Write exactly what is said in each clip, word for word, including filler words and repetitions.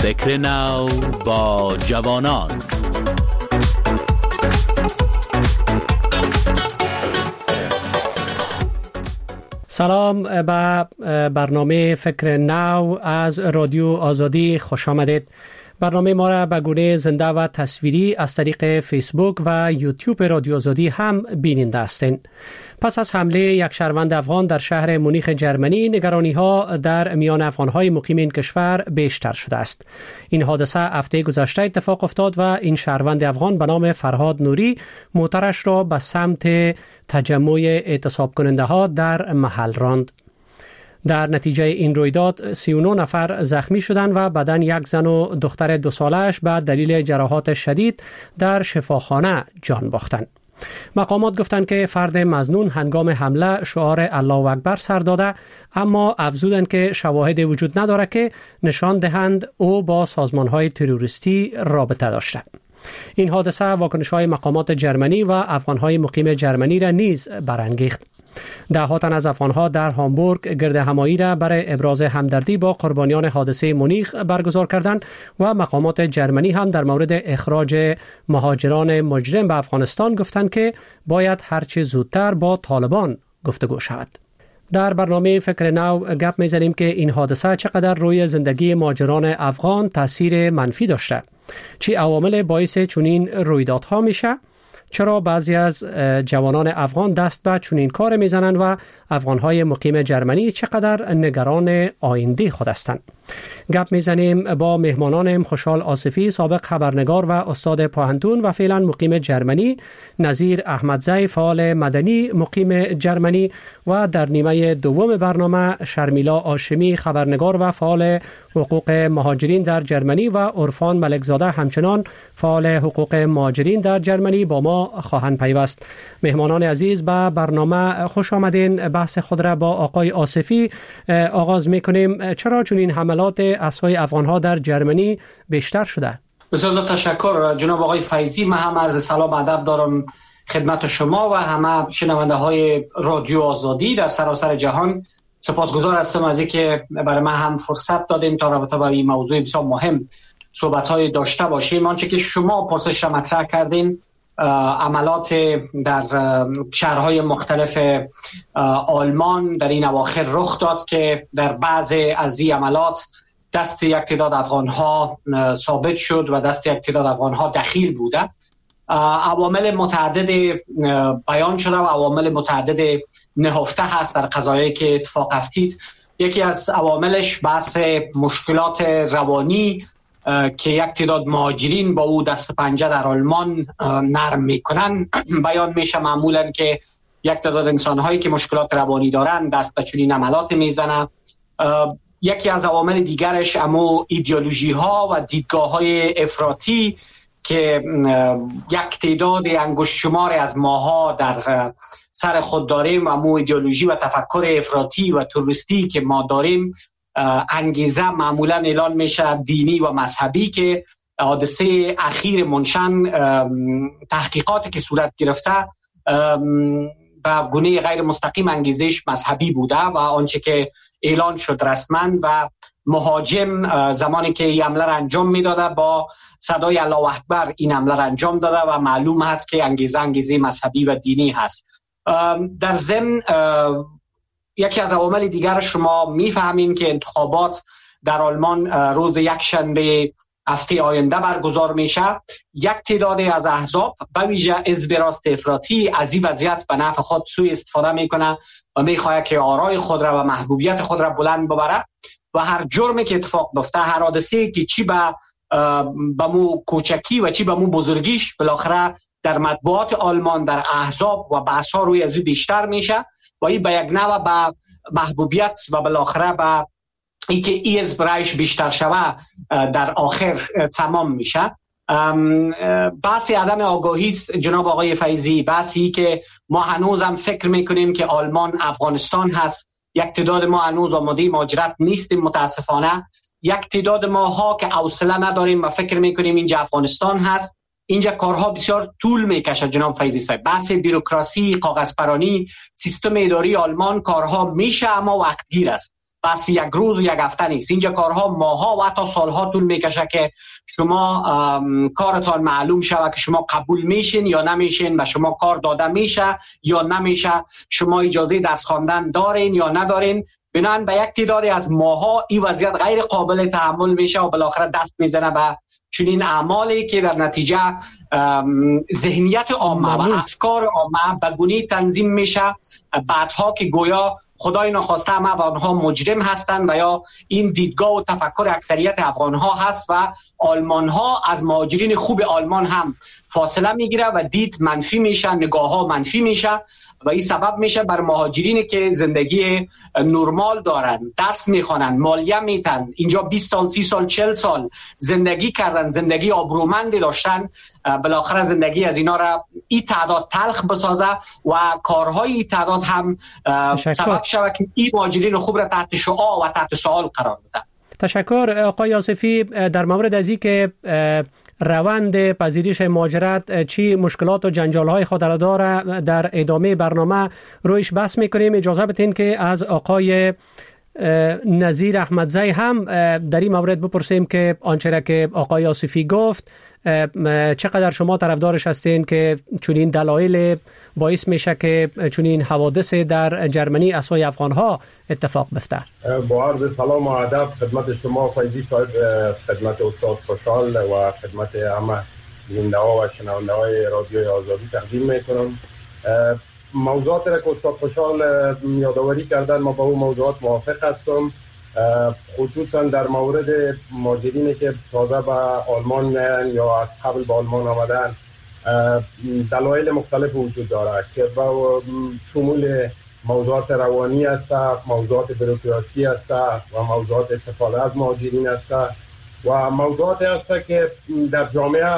فکر نو با جوانان. سلام به برنامه فکر نو از رادیو آزادی خوش آمدید. برنامه ما را به گونه زنده و تصویری از طریق فیسبوک و یوتیوب رادیو آزادی هم بیننده هستین. پس از حمله یک شهروند افغان در شهر مونیخ جرمنی، نگرانی ها در میان افغان های مقیم این کشور بیشتر شده است. این حادثه هفته گذشته اتفاق افتاد و این شهروند افغان به نام فرهاد نوری موترش را به سمت تجمع اعتصاب کننده ها در محل راند. در نتیجه این رویداد سی و نه نفر زخمی شدند و بدن یک زن و دختر دو سالش به دلیل جراحات شدید در شفاخانه جان باختند. مقامات گفتند که فرد مظنون هنگام حمله شعار الله اکبر سر داده، اما افزودند که شواهد وجود ندارد که نشان دهند او با سازمان‌های تروریستی رابطه داشته. این حادثه واکنش‌های مقامات جرمنی و افغان‌های مقیم جرمنی را نیز برانگیخت. ده ها تن از افغان‌ها در هامبورگ گرد همایی را برای ابراز همدردی با قربانیان حادثه مونیخ برگزار کردند و مقامات جرمنی هم در مورد اخراج مهاجران مجرم به افغانستان گفتند که باید هرچه زودتر با طالبان گفتگو شود. در برنامه فکر نو گپ می‌زنیم که این حادثه چقدر روی زندگی مهاجران افغان تاثیر منفی داشته، چه عوامل باعث چنین رویدادها میشه، چرا بعضی از جوانان افغان دست به چنین کار میزنند و افغانهای مقیم جرمنی چقدر نگران آینده خود هستند. گپ میزنیم با مهمانانم خوشحال آصفی، سابق خبرنگار و استاد پوهنتون و فعلا مقیم جرمنی، نظیر احمدزی، فعال مدنی مقیم جرمنی، و در نیمه دوم برنامه شرمیلا هاشمی، خبرنگار و فعال حقوق مهاجرین در جرمنی، و عرفان ملکزاده همچنان فعال حقوق مهاجرین در جرمنی با ما خواهند پیوست. مهمانان عزیز به برنامه خوش آمدین. بحث خود را با آقای آصفی آغاز میکنیم. چرا چنین حملات اسلحه افغان‌ها در جرمنی بیشتر شده؟ بسیار تشکر جناب آقای فیضی. من هم عرض سلام ادب دارم خدمت شما و همه شنونده های رادیو آزادی در سراسر جهان. سپاسگزار هستم از اینکه برای من هم فرصت دادین تا رابطه با این موضوع بسیار مهم صحبت‌های داشته باشیم. آنچه که شما پرسش را مطرح کردین، عملات در شهرهای مختلف آلمان در این اواخر رخ داد که در بعضی از این عملات دست یک تعداد افغان‌ها ثابت شد و دست یک تعداد افغان‌ها دخیل بوده. عوامل متعدد بیان شده و عوامل متعدد نهفته هست در قضایایی که اتفاق افتید. یکی از عواملش بحث مشکلات روانی که یک تعداد مهاجرین با او دست پنجه در آلمان نرم میکنن بیان میشه. معمولا که یک تعداد انسان‌هایی که مشکلات روانی دارن دست به چنین عملات میزنن. یکی از عوامل دیگرش امو ایدئولوژی ها و دیدگاه های افراطی که یک تعداد انگشت شمار از ماها در سر خود داریم، امو ایدئولوژی و تفکر افراطی و توریستی که ما داریم، انگیزه معمولا اعلان میشه دینی و مذهبی که حادثه اخیر منشن تحقیقاتی که صورت گرفته به گونه غیر مستقیم انگیزش مذهبی بوده و آنچه که اعلان شد رسما و مهاجم زمانی که این حمله را انجام میداده با صدای الله اکبر این حمله را انجام داده و معلوم هست که انگیزه انگیزه مذهبی و دینی هست. در ضمن یکی از عوامل دیگر شما میفهمین که انتخابات در آلمان روز یکشنبه هفته آینده برگزار میشه. یک تعداد از احزاب به ویژه حزب راست افراطی از این وضعیت به نفع خود سوء استفاده میکنه و میخواد که آرای خود را و محبوبیت خود را بلند ببره و هر جرمی که اتفاق بیفته، هر حادثه‌ای که چی به به مو کوچکی و چی به مو بزرگیش بالاخره در مطبوعات آلمان در احزاب و بحث‌ها روی از بیشتر میشه و این به یک نوع به محبوبیت و بالاخره به ای که ای از برایش بیشتر شوه در آخر تمام میشه. بحث عدم آگاهی جناب آقای فیضی، بحثی که ما هنوز هم فکر میکنیم که آلمان افغانستان هست. یک تعداد ما هنوز آماده مهاجرت نیستیم متاسفانه. یک تعداد ماها که حوصله نداریم و فکر میکنیم اینجا افغانستان هست. اینجا کارها بسیار طول میکشه جناب فیضی صاحب. بحث بیروکراسی، کاغذپرانی، سیستم اداری آلمان کارها میشه اما وقتگیر است. بس یک روز و یک هفته نیست. اینجا کارها ماها و حتی سالها طول میکشه که شما کارتان معلوم شود که شما قبول میشین یا نمیشین و شما کار داده میشه یا نمیشه، شما اجازه درس خواندن دارین یا ندارین. بنابراین به یک تعدادی از ماها این وضعیت غیر قابل تحمل میشه و بالاخره دست میزنه به چنین اعمالی که در نتیجه ذهنیت عامه و افکار عامه به گونه‌ای تنظیم میشه بعدها که گویا خدای ناخواسته همه افغان‌ها مجرم هستند و یا این دیدگاه و تفکر اکثریت افغان‌ها هست و آلمان‌ها از مهاجرین خوب آلمان هم فاصله میگیره و دید منفی میشه، نگاه‌ها منفی میشه و این سبب میشه بر مهاجرینی که زندگی نرمال دارن، درس میخوانن، مالیه میتن، اینجا بیست سال، سی سال، چهل سال زندگی کردن، زندگی آبرومندی داشتن، بالاخره زندگی از اینا را این تعداد تلخ بسازه و کارهای این تعداد هم سبب شود که این مهاجرین خوب را تحت شعاع و تحت سوال قرار بده. تشکر آقای آصفی. در مورد از این که روند پذیرش مهاجرت چی مشکلات و جنجال‌های خود را داره در ادامه برنامه رویش بحث می‌کنیم. اجازه بدین که از آقای نظیر احمدزی هم در این مورد بپرسیم که آنچه را که آقای آصفی گفت چقدر شما طرفدارش هستین که چنین دلایل باعث میشه که چنین حوادث در جرمنی اسای افغان‌ها اتفاق بیفته؟ با عرض سلام و ادب خدمت شما فیضی صاحب، خدمت استاد خوشحال و خدمت همه بیننده‌ها و شنونده‌های رادیو آزادی تقدیم میکنم. موضوعات را که استاد خوشحال یادآوری کردن ما با اون موضوعات موافق هستم، خصوصا در مورد مهاجرینی که تازه به آلمان میان یا از قبل به آلمان آمدن. دلایل مختلف وجود داره که با شمول موضوعات روانی است، موضوعات بروکراسی است و موضوعات استفاده از مهاجرین است و موضوعاتی است که در جامعه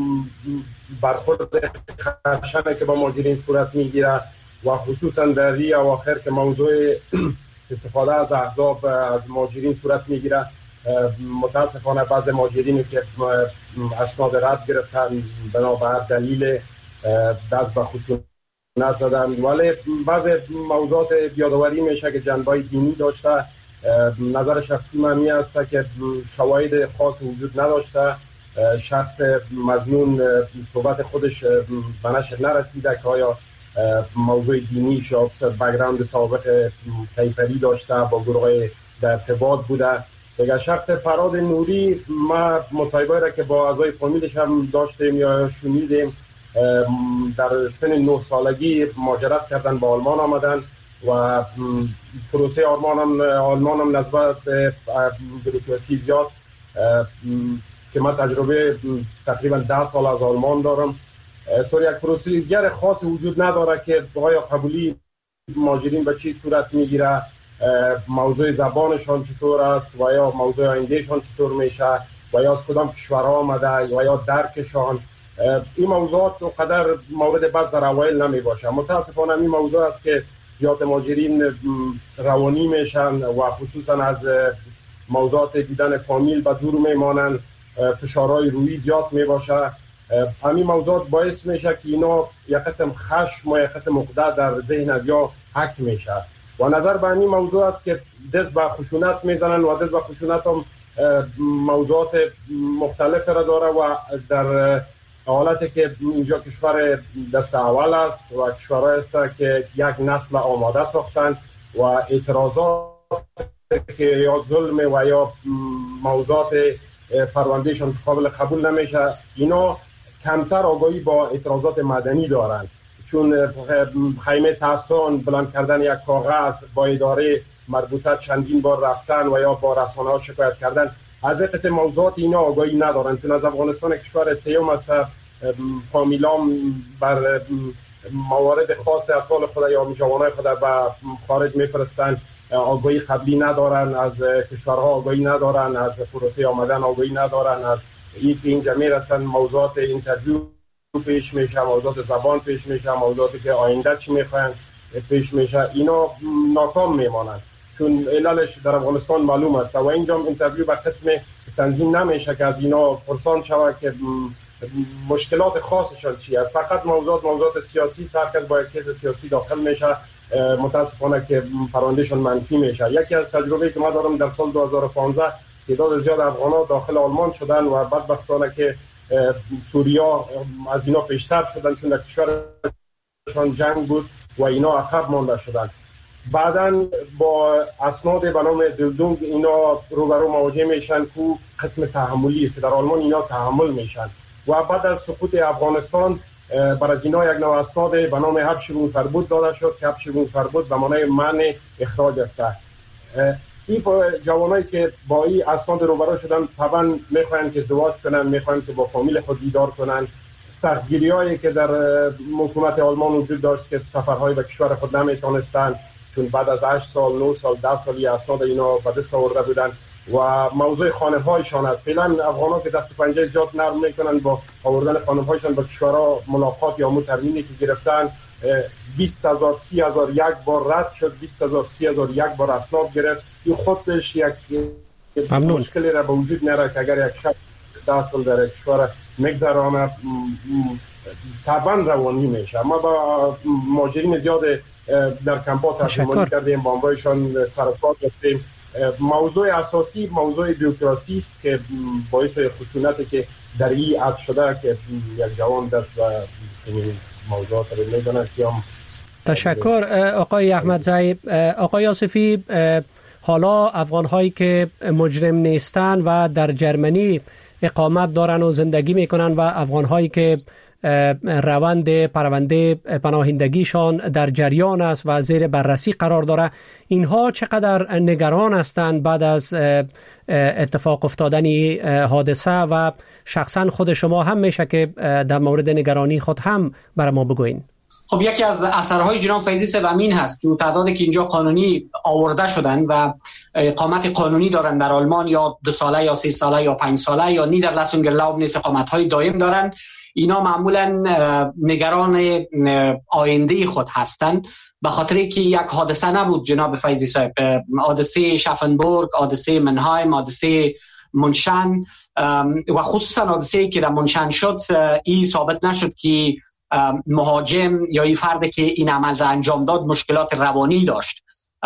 برخورد خشنه که با مهاجرین صورت میگیره و خصوصا در این اواخر که موضوع استفاده از احزاب از مهاجرین صورت میگیره. متاسفانه بعض مهاجرین که اسناد رد گرفتن بنابر دلیل دست به خشونت زدن، ولی بعض موضوعات یادآوری میشه که جنبه دینی داشته. نظر شخصی من این است که شواهد خاص وجود نداشته، شخص مظنون صحبت خودش به نشر نرسیده که آیا موضوع دینی شخص بک‌گراند سابق کیفری داشته، با گروه در ارتباط بوده. دیگه شخص فراد نوری، ما مصاحبه را که با اعضای فامیلش هم داشتیم یا شنیدیم، در سن نه سالگی مهاجرت کردن به آلمان آمدن و پروسه آلمان هم آلمان هم نسبت بروکراسی زیاد که من تجربه تقریبا ده سال از آلمان دارم، طور یک پروسیجر خاص وجود نداره که آیا قبولی مهاجرین به چی صورت میگیره، موضوع زبانشان چطور است و یا موضوع آیندهشان چطور میشه و یا از کدام کشورها آمده و یا درکشان. این موضوعات قدر مورد بحث در اوایل نمی باشه. متاسفانه این موضوع است که زیاد مهاجرین روانی میشن و خصوصا از موضوعات دیدن فامیل به دور میمانن، فشارهای روحی زیاد میباشه. همین موضوعات باعث میشه که اینا یک قسم خشم و یک قسم عقده در ذهن از یا حک میشه و نظر به همین موضوع است که دست به خشونت میزنن و دست به خشونت هم موضوعات مختلف را داره و در حالتی که اینجا کشور دست اول است و کشورهای است که یک نسل آماده ساختن و اعتراضات که یا ظلم و یا موضوعات پروندهشان قابل قبول نمیشه، اینا کمتر آگاهی با اعتراضات مدنی دارن، چون خیمه تحصان بلند کردن یک کاغذ با اداره مربوطه چندین بار رفتن و یا با رسانه ها شکایت کردن، از این قسم موضوعات اینا آگاهی ندارن. چون از افغانستان کشور سیوم است، فامیلام بر موارد خاص اطفال خود یا جوانای خود به خارج میفرستن، آگاهی قبلی ندارن، از کشورها آگاهی ندارن، از پروسه آمدن آگاهی ندارن، از این که اینجا میرسن موضوعات اینترویو پیش میشه، موضوعات زبان پیش میشه، موضوعاتی که آینده چی میخواین پیش میشه، اینا ناکام میمانن چون علالش در افغانستان معلوم است و اینجا اینترویو به قسم تنظیم نمیشه که از اینا پرسان شود که مشکلات خاصشان چی است. فقط موضوعات موضوعات سیاسی، سرکز با یک کیس سیاسی داخل میشه متاسفانه که پروندهشون منفی میشه. یکی از تجربه که ما دارم در سال دو هزار و پانزده تعداد زیاد افغان‌ها داخل آلمان شدن و بدبختانه که سوریا از اینا پیشتر شدن چون در کشورشان جنگ بود و اینا عقب مانده شدن. بعداً با اسناد به نام دلدونگ اینا روبرو مواجه میشن که قسم تحملی است. در آلمان اینا تحمل میشن و بعد از سقوط افغانستان برای اینا یک نوع اسناد به نام حبس فربود داده شد که حبس فربود به معنای منع اخراج است. این جوانایی که با این اسناد روبرو شدن طبعا میخواین که ازدواج کنن، میخواین که با فامیل خود دیدار کنن. سختگیری‌هایی که در حکومت آلمان وجود داشت که سفرهای به کشور خود نمیتونستن چون بعد از هشت سال، نه سال، ده سالی اسناد اینا به دست آورده بودن و موضوع خانه‌هایشان است. فعلا افغان‌ها که دست و پنجه زیاد نرم میکنن با آوردن خانه‌هایشان به کشورها ملاقات یا مترمینی که گرفتن بیست هزار سی هزار یک بار رد شد، بیست هزار سی هزار یک بار اسناد گرفت. این خودش یک مشکلی را به وجود میاره که اگر یک شخص ده سال در کشور مگذرانه طبعا روانی میشه. ما با مهاجرین زیاد در کمپ‌ها ترجمانی کردیم، با آنهایشان سرکار داشتیم. موضوع اساسی موضوع بیوکراسی است که باعث خشونتی که در این عد شده که یک جوان دست و این موضوعات رو میدونه. تشکر آقای احمدزی. آقای آصفی، حالا افغان هایی که مجرم نیستن و در جرمنی اقامت دارن و زندگی میکنن و افغان هایی که روند پرونده پناهندگیشان در جریان است و زیر بررسی قرار داره، اینها چقدر نگران هستند بعد از اتفاق افتادن حادثه و شخصا خود شما هم میشه که در مورد نگرانی خود هم برای ما بگوین؟ خب یکی از اثرهای جناب فیضی صاحب امین هست که تعدادی که اینجا قانونی آورده شدن و اقامت قانونی دارن در آلمان یا دو ساله یا سه ساله یا پنج ساله یا نیدرلسونگرلاوب نیست اقامت‌های دائم دارن، اینا معمولا نگران آینده خود هستند به خاطر که یک حادثه نبود جناب فیضی صاحب. حادثه شافنبورگ، حادثه منهایم، حادثه منشن و خصوصا حادثه که در منشن شد این ثابت نشد که مهاجم یا این فرد که این عمل را انجام داد مشکلات روانی داشت.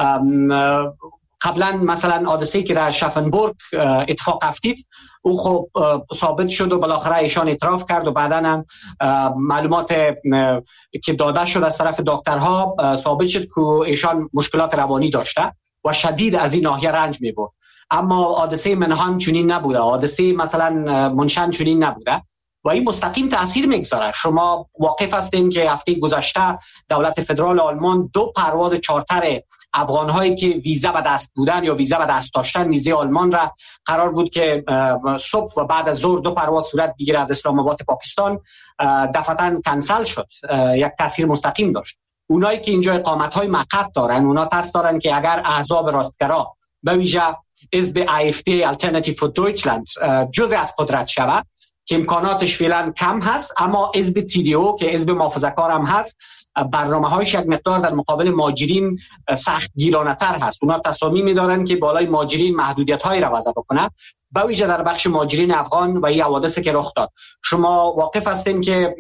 قبلا مثلا حادثه‌ای که در شافنبورگ اتفاق افتید او خب ثابت شد و بالاخره ایشان اعتراف کرد و بعدا هم معلومات که داده شد از طرف دکترها ثابت شد که ایشان مشکلات روانی داشته و شدید از این ناحیه رنج می‌برد. اما حادثه منهایم چنین نبوده، حادثه مثلا منشن چنین نبوده و این مستقیم تاثیر میگذاره. شما واقف هستین که هفته گذشته دولت فدرال آلمان دو پرواز چارتر افغان‌هایی که ویزا به دست بودن یا ویزا به دست داشتن ویزای آلمان را قرار بود که صبح و بعد از ظهر دو پرواز صورت بگیره از اسلام آباد پاکستان، دفعتاً کنسل شد. یک تاثیر مستقیم داشت. اونایی که اینجا اقامت‌های موقت دارن اونا ترس دارن که اگر احزاب راستگرا به ویژه حزب آی اف دی Alternative for Deutschland جزء از قدرت شود که امکاناتش فعلا کم هست، اما حزب تی دی او که حزب محافظه‌کار هم هست برنامه‌هایش یک مقدار در مقابل مهاجرین سخت گیرانه‌تر هست. اونا تصامیم دارن که بالای مهاجرین محدودیت‌هایی را وضع بکنه، به ویژه در بخش مهاجرین افغان و این حوادثی که رخ داد. شما واقف هستین که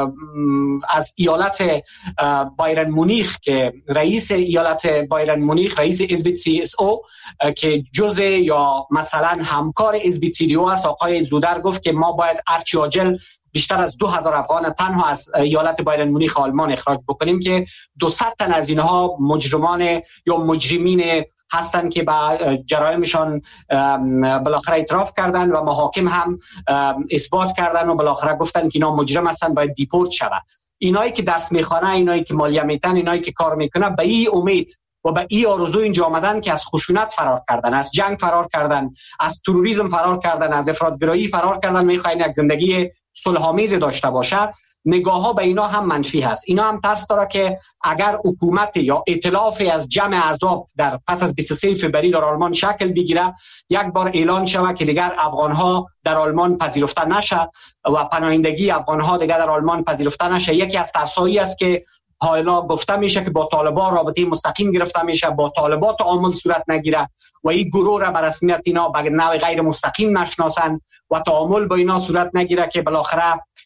از ایالت بایرن مونیخ که رئیس ایالت بایرن مونیخ رئیس حزب سی اس او که جزء یا مثلا همکار حزب تی دی او است، آقای زودر گفت که ما باید ارچی عاجل بیشتر از دو هزار افغان تنها از ایالت بایرن مونیخ آلمان اخراج بکنیم که دویست تن از اینها مجرمان یا مجرمین هستند که با جرائمشان بالاخره اعتراف کردن و محاکم هم اثبات کردن و بالاخره گفتن که اینا مجرم هستند باید دیپورت شود. اینایی که درس میخوانه، اینایی که مالیه میتن، اینایی که کار میکنه به این امید و به این آرزو اینجا آمدن که از خشونت فرار کردن، از جنگ فرار کردن، از تروریسم فرار کردن، از افراطگرایی فرار کردن، میخواین یک زندگی صلح‌آمیز داشته باشه. نگاه ها به اینا هم منفی هست. اینا هم ترس داره که اگر حکومت یا ائتلافی از جمع احزاب در پس از بیست و سوم فوریه در آلمان شکل بگیره، یک بار اعلان شود که دیگر افغان ها در آلمان پذیرفته نشه و پناهندگی افغان ها دیگر در آلمان پذیرفته نشه. یکی از ترسایی است که حالا گفته میشه که با طالبان رابطه مستقیم گرفته میشه، با طالبان تعامل صورت نگیره و این گروه را به رسمیت اینا به نوع غیر مستقیم نشناسن و تعامل با اینا صورت نگیره که بالاخره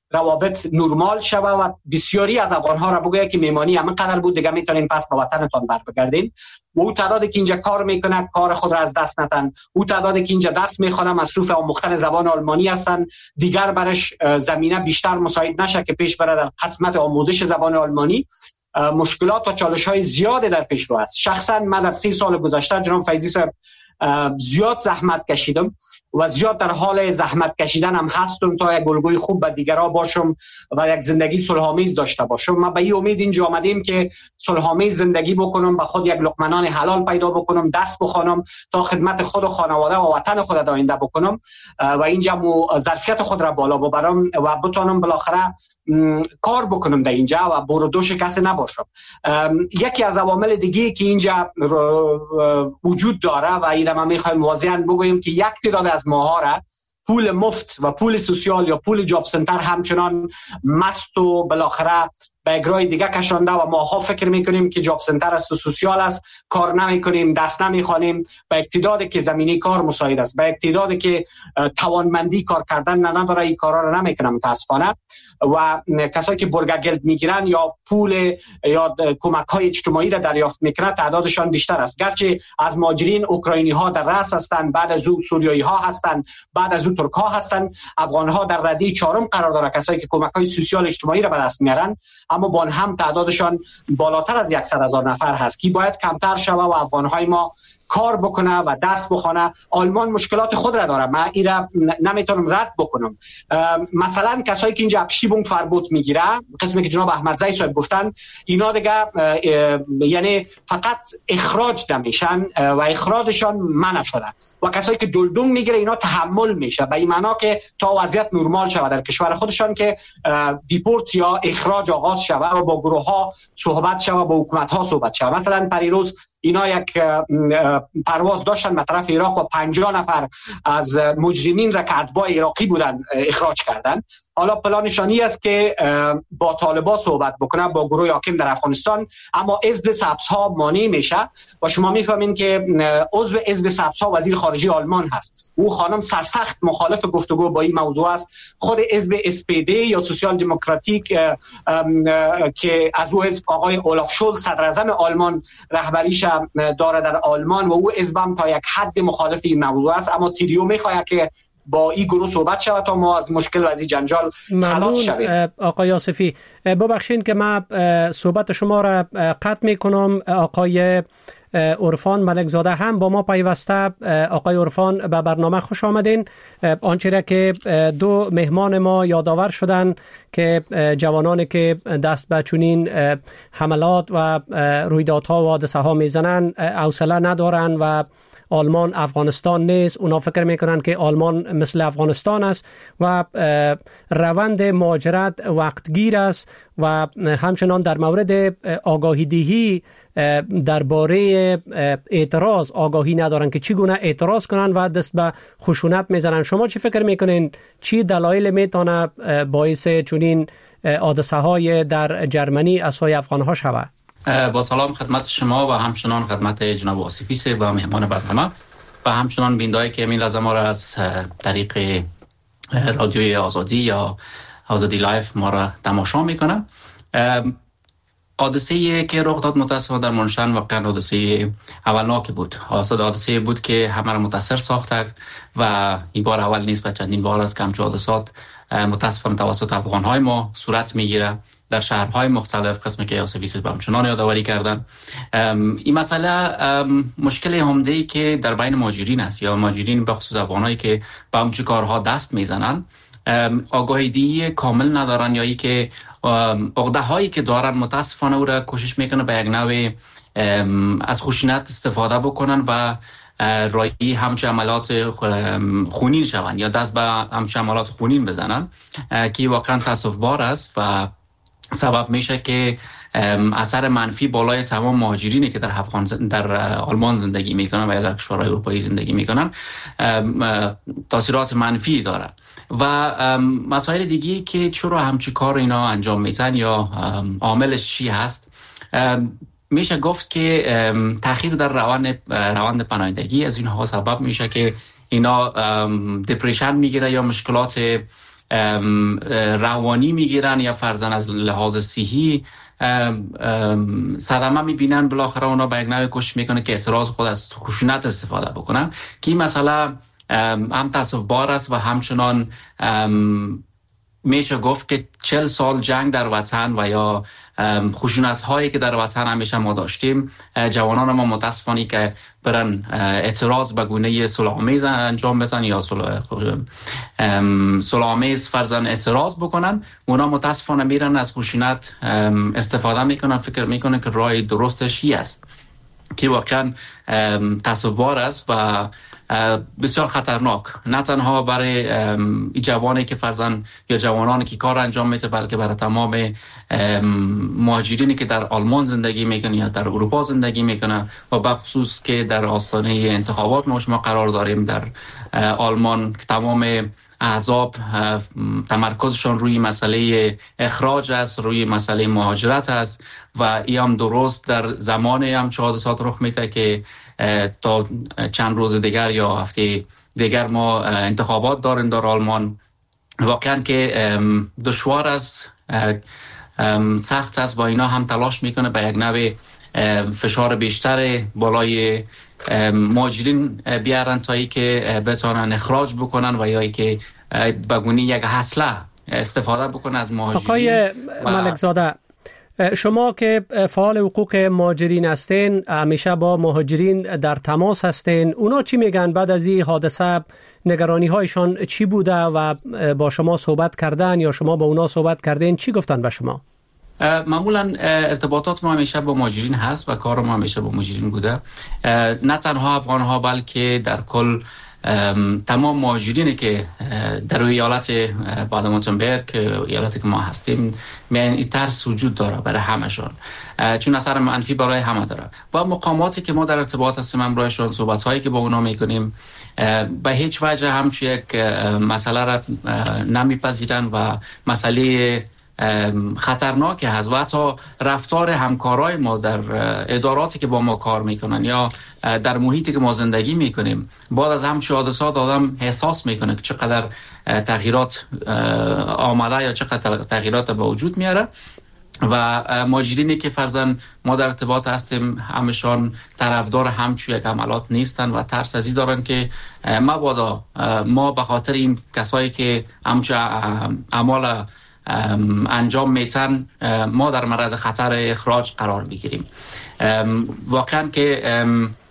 روابط نرمال شوه و بسیاری از افغان‌ها را بگوید که میمانی همین قدر بود دیگه میتونین پس به وطنتان برگردین. و او تعدادی که اینجا کار میکنه کار خود را از دست ندن، او تعدادی که اینجا درس میخوانه مصروف آموختن زبان آلمانی هستند، دیگر برش زمینه بیشتر مساعد نشه که پیش بره در قسمت آموزش زبان آلمانی. مشکلات و چالش‌های زیاد در پیش رو است. شخصا من در سی سال گذشته جناب فیضی صاحب زیاد زحمت کشیدم و زیاد در حال زحمت کشیدن هم هستم تا یک الگوی خوب به دیگرها باشم و یک زندگی صلح‌آمیز داشته باشم. ما به این امید اینجا آمدیم که صلح‌آمیز زندگی بکنم، به خود یک لقمه نان حلال پیدا بکنم، دست بخوانم تا خدمت خود و خانواده و وطن خود آینده بکنم و اینجا ظرفیت خود را بالا ببرم و بتونم بالاخره کار بکنم در اینجا و برو دوش کسی نباشم. یکی از عوامل دیگه که اینجا وجود داره و این ما میخوایم واضحاً بگوییم که یک تعداد از ماها را پول مفت و پول سوسیال یا پول جاب سنتر همچنان مست و بالاخره به اجرای دیگه کشانده و ماها فکر میکنیم که جاب سنتر است و سوسیال است، کار نمیکنیم، درس نمیخوانیم، به اقتداری که زمینی کار مساعد است، به اقتداری که توانمندی کار کردن نداره این کارا رو نمیکنم متاسفانه. و کسایی که برگگلد میگیرن یا پول یا کمک های اجتماعی را دریافت میکنن تعدادشان بیشتر است. گرچه از مهاجرین اوکراینی ها در رأس هستند، بعد از او سوریایی ها هستند، بعد از او ترک ها هستند، افغان ها در رده چهارم قرار داره، کسایی که کمک های سوسیال اجتماعی را به دست میارن، اما با هم تعدادشان بالاتر از صد هزار نفر هست که باید کمتر شوه و افغان های ما کار بکنه و دست بخونه. آلمان مشکلات خود را داره، من این را نمیتونم رد بکنم. مثلا کسایی که اینجا ابشیبونگ فربوت میگیره، قسمی که جناب احمدزی صاحب گفتن، اینا دیگه یعنی فقط اخراج نمیشن و اخراجشان منع شده و کسایی که دلدوم میگیره اینا تحمل میشه، به این معنا که تا وضعیت نرمال شود در کشور خودشان که دیپورت یا اخراج آغاز شود و با گروه ها صحبت شود، با حکومت ها صحبت شود. مثلا پریروز اینا یک پرواز داشتن به طرف عراق و پنجاه نفر از مجرمین را که اتباع عراقی بودن اخراج کردن. حالا پلانشانی است که با طالبان صحبت بکنه، با گروه حاکم در افغانستان، اما حزب سبزها مانع میشه و شما میفهمین که عضو حزب سبزها وزیر خارجه آلمان هست. او خانم سرسخت مخالف گفتگو با این موضوع است. خود حزب اس پی دی یا سوسیال دموکراتیک که از او حزب آقای اولاف شولز صدر اعظم آلمان رهبریش داره در آلمان و او حزبم تا یک حد مخالف این موضوع است، اما تیریو میخواد که با این گروه صحبت شود تا ما از مشکل و از این جنجال خلاص شویم. آقای آصفی ببخشید که من صحبت شما را قطع میکنم. آقای عرفان ملک زاده هم با ما پیوسته. آقای عرفان به برنامه خوش آمدین. آنچه را که دو مهمان ما یادآور شدن که جوانانی که دست به چنین حملات و رویدادها و حادثه ها میزنن حوصله ندارن و آلمان افغانستان نیست. اونا فکر میکنن که آلمان مثل افغانستان است و روند مهاجرت وقتگیر است و همچنان در مورد آگاهی دهی درباره اعتراض آگاهی ندارن که چگونه اعتراض کنن و دست به خشونت میزنن. شما چی فکر میکنین چی دلایل میتونه باعث چنین حادثه های در جرمنی از سوی افغان ها شود؟ با سلام خدمت شما و همچنان خدمت جناب آصفی صاحب و مهمان برنامه و همچنان بیننده‌ای که میل از ما را از طریق رادیوی آزادی یا آزادی لایف ما را تماشا میکنن. حادثه‌ای که رخ داد متاسفانه در منشن واقعا حادثه اولناکی بود. حادثه بود که همه را متاثر ساخته و این بار اول نیست و چندین بار است که همچون حادثات متاسفانه توسط افغان‌های ما صورت میگیره در شهرهای مختلف، قسمی که آصفی صاحب همچنان یادآوری کردن. این مسئله مشکل عمده‌ای که در بین مهاجرین است یا مهاجرین به خصوص افغانایی که به همچون کارها دست میزنن آگاهی کامل ندارن یا ای که عقده هایی که دارن متاسفانه او را کوشش میکنه به یک نوع از خشونت استفاده بکنن و رایی همچون عملات خونین شون یا دست به همچون عملات خونین بزنن که واقعا تأسف بار است و سبب میشه که اثر منفی بالای تمام مهاجرینی که در افغان در آلمان زندگی میکنن و یا در کشورهای اروپایی زندگی میکنن تاثیرات منفی داره و مسائل دیگه که چرا همچی کار اینا انجام میتن یا عاملش چی هست. میشه گفت که تأخیر در روند روند پناهندگی از اینها سبب میشه که اینا دپریشن میگیره یا مشکلات روانی میگیرن یا فرضاً از لحاظ صحی صدمه میبینن، بالاخره اونا به یک نوع کوشش میکنه که اعتراض خود از خشونت استفاده بکنن که این مسئله هم تاسف بار است و همچنان میشه گفت که چل سال جنگ در وطن و یا خشونت هایی که در وطن همیشه ما داشتیم، جوانان ما متاسفانه که برن اعتراض به گونه صلح‌آمیز انجام بدن یا صلح‌آمیز فرضاً اعتراض بکنن، اونا متاسفانه میرن از خشونت استفاده میکنن، فکر میکنن که راه درستش هی است که واقعا تصور است و بسیار خطرناک، نه تنها برای جوانی که فرزن یا جوانانی که کار انجام میده، بلکه برای تمام مهاجرینی که در آلمان زندگی میکنن یا در اروپا زندگی میکنن و بخصوص که در آستانه انتخابات ما شما قرار داریم در آلمان که تمام احزاب تمرکزشون روی مسئله اخراج است، روی مسئله مهاجرت است و این هم درست در زمان هم چه حادثات رخ میده که تا چند روز دیگر یا هفته دیگر ما انتخابات داریم در آلمان. واقعا که دشوار است، سخت است، با اینا هم تلاش میکنه به یک نوع فشار بیشتر بالای مهاجرین بیارن تا ای که بتونن اخراج بکنن و یا ای که بگونی یک حسله استفاده بکنن از مهاجرین. آقای ملکزاده، شما که فعال حقوق مهاجرین هستین، همیشه با مهاجرین در تماس هستین، اونا چی میگن بعد از این حادثه؟ نگرانی هایشان چی بوده و با شما صحبت کردن یا شما با اونا صحبت کردین؟ چی گفتن به شما؟ معمولا ارتباطات ما همیشه با مهاجرین هست و کار ما همیشه با مهاجرین بوده، نه تنها افغان ها بلکه در کل تمام مهاجرینی که در ایالت بادن-وورتنبرگ که ایالتی که ما هستیم، این ترس وجود داره برای همشون، چون اثر منفی برای همه داره و مقاماتی که ما در ارتباط هستیم همراهشون، صحبت هایی که با اونا میکنیم، به هیچ وجه همچی یک مسئله را نمیپذیرن و مسئله خطرناک هست و حتی رفتار همکارای ما در اداراتی که با ما کار میکنن یا در محیطی که ما زندگی میکنیم، بعد از همچین حادثات آدم احساس میکنه که چقدر تغییرات آمده یا چقدر تغییرات به وجود میاره و مهاجرینی که فرضاً ما در ارتباط هستیم همشان طرفدار همچون یک عملات نیستن و ترس از این دارن که مبادا ما به خاطر این کسایی که همچون اعمال انجام میتن ما در معرض خطر اخراج قرار بگیریم. واقعا که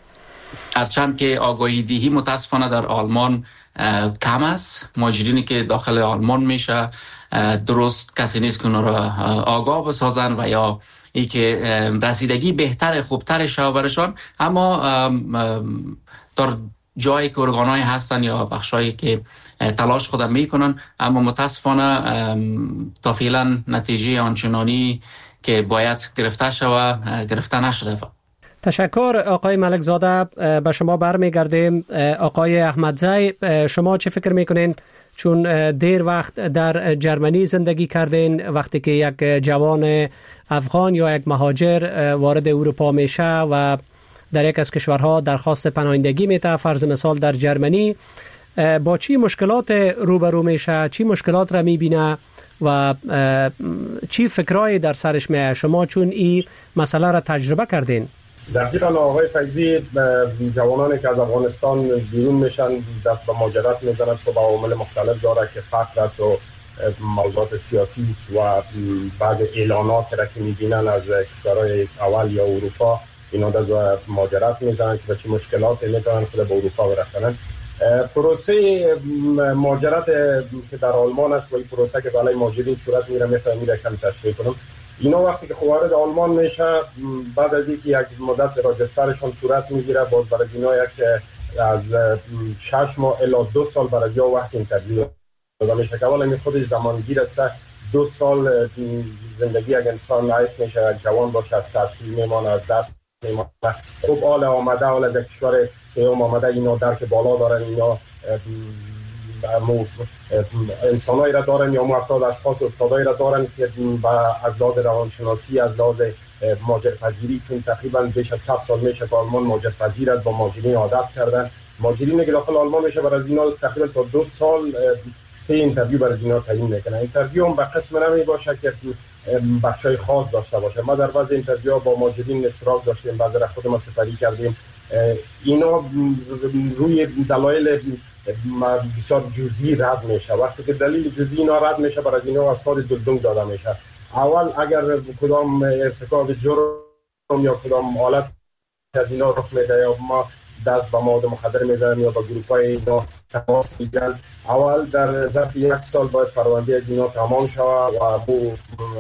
هرچند که آگاهی دهی متاسفانه در آلمان کم است، مهاجرینی که داخل آلمان میشه درست کسی نیست که اون را آگاه بسازن و یا ای که رسیدگی بهتر خوبتر شو برشان، اما در جایی که ارگانایی هستن یا بخشایی که تلاش خودم میکنن، اما متاسفانه تا فعلا نتیجه آنچنانی که باید گرفته شود گرفته نشده. تشکر آقای ملکزاده. به شما برمیگردیم. آقای احمدزی، شما چه فکر میکنین؟ چون دیر وقت در جرمنی زندگی کردین، وقتی که یک جوان افغان یا یک مهاجر وارد اروپا میشه و در یک از کشورها درخواست پناهندگی میده، فرض مثال در جرمنی، با چی مشکلات روبرو میشه؟ چی مشکلات را میبینه و چی فکرایی در سرش میه؟ شما چون این مسئله را تجربه کردین. دقیقاً آقای فیضی، جوانانی که از افغانستان بیرون میشن دست به مهاجرت میزنن که با عوامل مختلف داره که فقر است و موضوعات سیاسی است و بعض اعلانات را که میبینن از کشورهای اول یا اروپا، اینا در مهاجرت میزنن که به چه مشکلات میتونن خود به اروپا برسنن. پروسه مهاجرت که در آلمان است و این پروسه که برای مهاجرین صورت میره میتونم میره کم تشریح کنم. اینا وقتی که وارد آلمان میشه، بعد از اینکه یک مدت راجسترشون صورت میگیره، باز برای اینا یک از شش ماه الی دو سال برای جا وقت اینترویو داده میشه که اولا خودش زمانگیر است. دو سال زندگی یک انسان لایق میشه، یک جوان باشه، تحصیل میمانه، از دست میمانه، خوب آل آمده، آل از کشور سیوم آمده، اینا درک بالا دارن، اینا انسانایی را دارن یا افراد اشخاص استادایی را دارن که از لحاظ روانشناسی، از لحاظ مهاجرپذیری، چون تقریبا بیش از صد سال میشه که آلمان مهاجرپذیر است، با مهاجرین عادت کردن. مهاجرینی که داخل آلمان میشه برای اینا تقریبا تا دو سال سه اینترویو برای اینا تعیین میکنه. اینترویو هم به قسم نمی باشه که بخشای خاص داشته باشه. ما در بعض اینترویو با ماجرین اشتراک داشتیم، بعضی را خود ما سپری کردیم. اینا روی دلایل بسیار جزئی رد میشه. وقتی که دلیل جزئی اینا رد میشه، برای اینا اسناد دلدنگ داده میشه. اول اگر کدام ارتکاب جرم یا کدام حالت از اینا رخ میده یا ما دست به مواد مخدر میزنن یا با گروپای اینا تماس میگیرن، اول در ظرف یک سال باید پرونده از اینا تمام شود و بو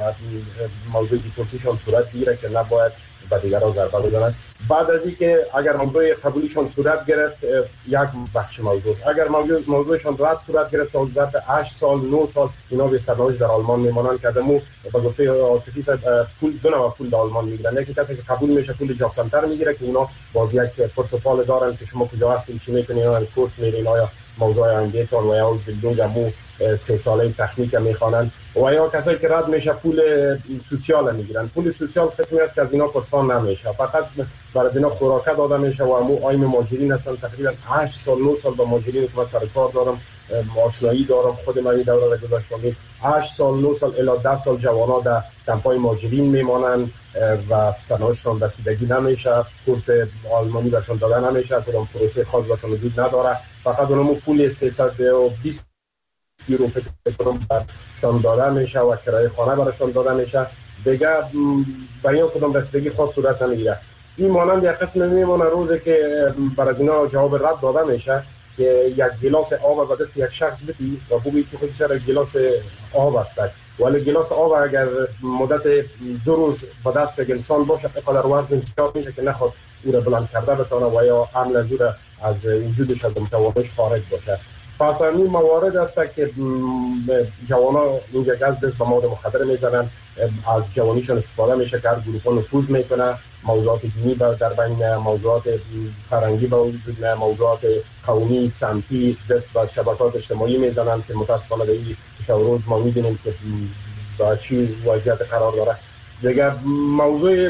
موضوع دیپورتیشن صورت بگیره که نباید به دیگران ضربه بزنن. بعد از اینکه اگر موضوع قبولیشون صورت گرفت، یک بخش موضوع اگر موضوع موضوعشون رد صورت گرفت تا ظرف هشت سال نه سال اینا به سرنوشت در آلمان میمونن که دمو با گفته آصفی پول دو نوع پول در آلمان میگیرن. یکی کسی که قبول میشه پول جاب سنتر میگیره که اینا باز یک پورتفولیو دارن که شما کجا هستین چی میکنین، اینا کورس میرین، آیا موضوع انگیتون و یا بیلدینگ مو سه ساله تکنیک میخوانن، و یا کسایی که رد میشه پول سوسیال میگیرن. پول سوسیال قسمی است که از اینا پرسان نمیشه، فقط برای اینا خوراکه داده میشه و مو آیم ماجرین هستن. تقریبا هشت سال نه سال با ماجرین که من سر کار دارم، آشنایی دارم، خود من این دوره را گذاشتم. هشت سال نه سال الی ده سال جوانا در کمپای ماجرین میمانن و سرنوشتشون رسیدگی نمیشه، کورس آلمانی برشون داده نمیشه، کدام پروسه خاص برشون وجود نداره، فقط اونمو پول سیصد و بیست یورو برشون داده میشه و کرایه خانه برشون داده میشه. دیگه برای اون کدام رسیدگی خاص صورت نمیگیره. این مانند یک قسم میمونه روزی که برای اینا جواب رد داده میشه که یک گلاس آب به دست یک شخص بدی و بگویی که خود چرا گلاس آب است، ولی گلاس آب اگر مدت دو روز به دست یک انسان باشه قدر وزن زیاد میشه که نخواد او را بلند کرده بتونه و یا حمل از او را از وجودش از متوانش خارج باشه. پس این موارد است که جوانا اینجا گز دست به مواد مخدر میزنن، از جوانیشون استفاده میشه که هر گروه نفوذ میکنه، موضوعات دینی در بین، موضوعات فرنگی با وجود نه، موضوعات قومی سمتی دست به شبکات اجتماعی میزنن که متاسفانه در این روز ما میبینیم که با چی وضعیت قرار داره. دیگر موضوع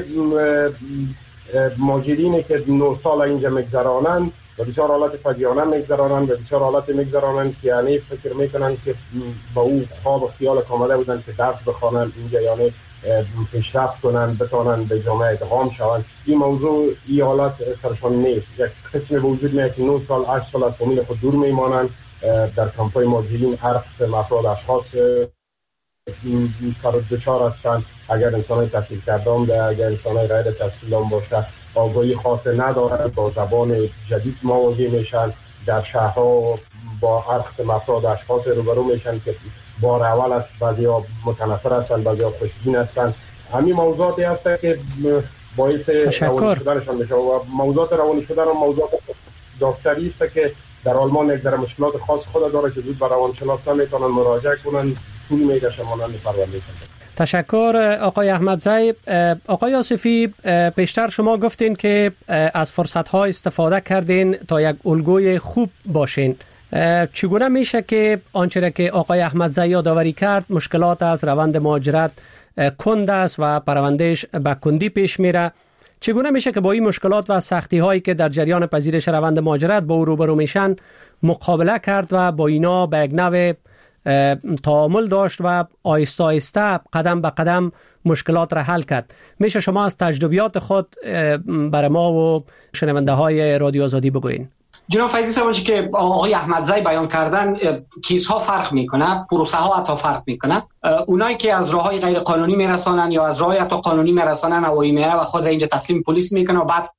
ماجرینی که نه سال اینجا میگذرانند و بسیار حالت فجیانه میگذرانند و بسیار حالت میگذرانند که یعنی فکر میکنن که با او خواب و خیال کامله بودن که درس بخوانند اینجا، یعنی پیشرفت کنند، بتانن به جامعه ادغام شوند. این موضوع این حالت سرشان نیست. یک قسم وجود میاد که نه سال هشت سال از فامیل خود دور میمانند. در کمپای ماجرین هر قسم افراد اشخاص سر دچار هستند. اگر انسان تحصیل کرده هم ده، اگر انسان غیر تحصیل هم باشه، آگاهی خاص ندارد، با زبان جدید مواجه میشن. در شهرها با هر قسم افراد اشخاص روبرو میشن که بار اول است، بعضیا متنفر هستند، بعضیا خوشبین هستند. همین موضوعاتی هست که باعث روانی شدنشان میشه و موضوعات روانی شدن و موضوعات داکتری است که در آلمان یک ذره مشکلات خاص خود داره که زود به روانشناس نمیتونن مراجعه کنن، طول میکشه مانند پرونده کنن. تشکر آقای احمدزی. آقای آصفی، پیشتر شما گفتین که از فرصت‌ها استفاده کردین تا یک الگوی خوب باشین. چگونه میشه که آنچه که آقای احمدزی یادآوری کرد، مشکلات از روند مهاجرت کند است و پروندهش به کندی پیش میره، چگونه میشه که با این مشکلات و سختی هایی که در جریان پذیرش روند مهاجرت با او روبرو میشن مقابله کرد و با اینا به یک نوع تعامل داشت و آهسته آهسته قدم به قدم مشکلات را حل کرد؟ میشه شما از تجربیات خود برای ما و شنونده های رادیو آزادی بگوین؟ جناب فیضی صاحب، که آقای احمدزی بیان کردن کیس ها فرق میکنه، پروسه ها حتی فرق میکنه. اونایی که از راههای غیر قانونی میرسانن یا از راههای حتی قانونی میرسانن اوایمه و خود را اینجا تسلیم پلیس میکنه و بعد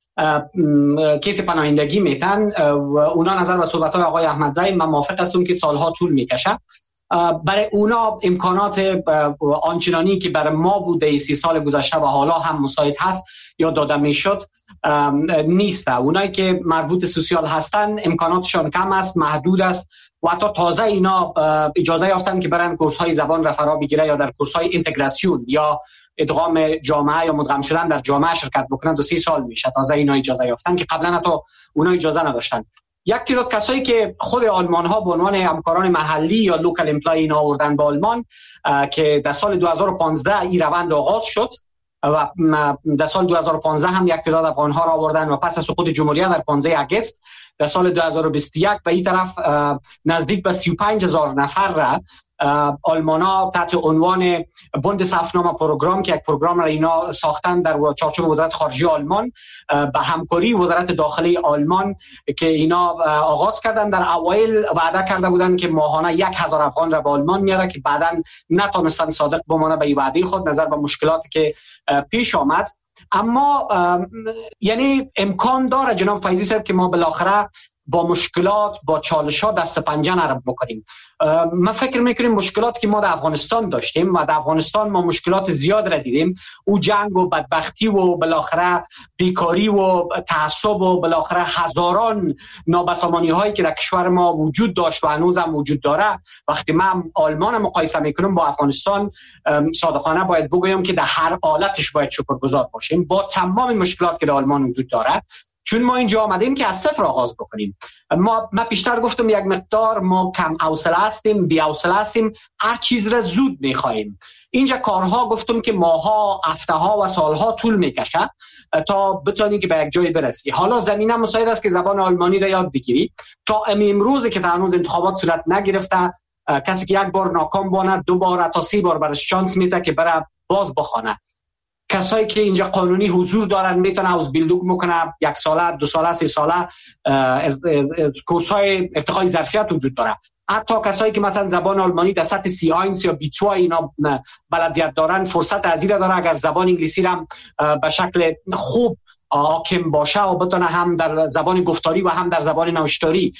کیس پناهندگی میتن و اونا نظر به صحبت های آقای احمدزی من موافق هستم که سالها طول میکشه. برای اونا امکانات آنچنانی که برای ما بوده سی سال گذشته و حالا هم مساعد هست یا داده میشد نیست. اونایی که مربوط سوسیال هستن امکاناتشان کم است، محدود است و حتی تازه اینا اجازه یافتن که برن کورس های زبان را فرا بگیره یا در کورس های اینتگراسیون یا ادغام جامعه یا مدغم شدن در جامعه شرکت بکنن. دو سی سال میشه تازه اینا اجازه یافتن که قبلا حتی اونا اجازه نداشتن. یک تعداد کسایی که خود آلمان ها به عنوان همکاران محلی یا لوکال امپلای اینا آوردن به آلمان که در سال دو هزار و پانزده این روند آغاز شد و در سال دو هزار و پانزده هم یک تعداد افغان‌ها را آوردن و پس از سقوط جمهوریت در پانزده آگوست در سال دو هزار و بیست و یک به این طرف نزدیک به سی و پنج هزار نفر را آلمانا تحت عنوان بوندسافنامه پروگرام که یک پروگرام را اینا ساختن در چارچوب وزارت خارجه آلمان به همکاری وزارت داخلی آلمان که اینا آغاز کردن. در اوایل وعده کرده بودن که ماهانه یک هزار افغان را به آلمان میاره که بعداً نتونستن صادق بمانه به این وعده خود نظر به مشکلاتی که پیش آمد. اما یعنی امکان داره جناب فیضی صاحب که ما بالاخره با مشکلات با چالش ها دست پنجه نرم بکنیم. من فکر میکنیم مشکلاتی که ما در افغانستان داشتیم و در افغانستان ما مشکلات زیاد را دیدیم، او جنگ و بدبختی و بالاخره بیکاری و تعصب و بالاخره هزاران نابسامانی هایی که در کشور ما وجود داشت و هنوز هم وجود داره، وقتی من آلمان مقایسه میکنم با افغانستان صادقانه باید بگویم که در هر حالتش باید شکرگزار باشیم با تمام مشکلات که در آلمان وجود داره، چون ما اینجا آمدیم که از صفر آغاز بکنیم. ما من پیشتر گفتم یک مقدار ما کم حوصله هستیم، بی حوصله هستیم، هر چیز را زود می‌خوایم. اینجا کارها گفتم که ماها، هفته‌ها و سالها طول می‌کشه تا بتونی که به یک جای برسی. حالا زمینه مساعد است که زبان آلمانی را یاد بگیری. تا امروز که هنوز انتخابات صورت نگرفته، کسی که یک بار ناکام بانه دو بار تا سه بار برش شانس میده که بره باز بخونه. کسایی که اینجا قانونی حضور دارن میتونه اوز بیلدوگ میکنه، یک ساله، دو ساله، سه ساله کورس‌های ارتقای ظرفیت وجود داره. حتی کسایی که مثلا زبان آلمانی در سطح سی اینس یا بی تو اینا بلدیت دارن فرصت ازیره داره اگر زبان انگلیسی را به شکل خوب حاکم باشه و بتونه هم در زبان گفتاری و هم در زبان نوشتاری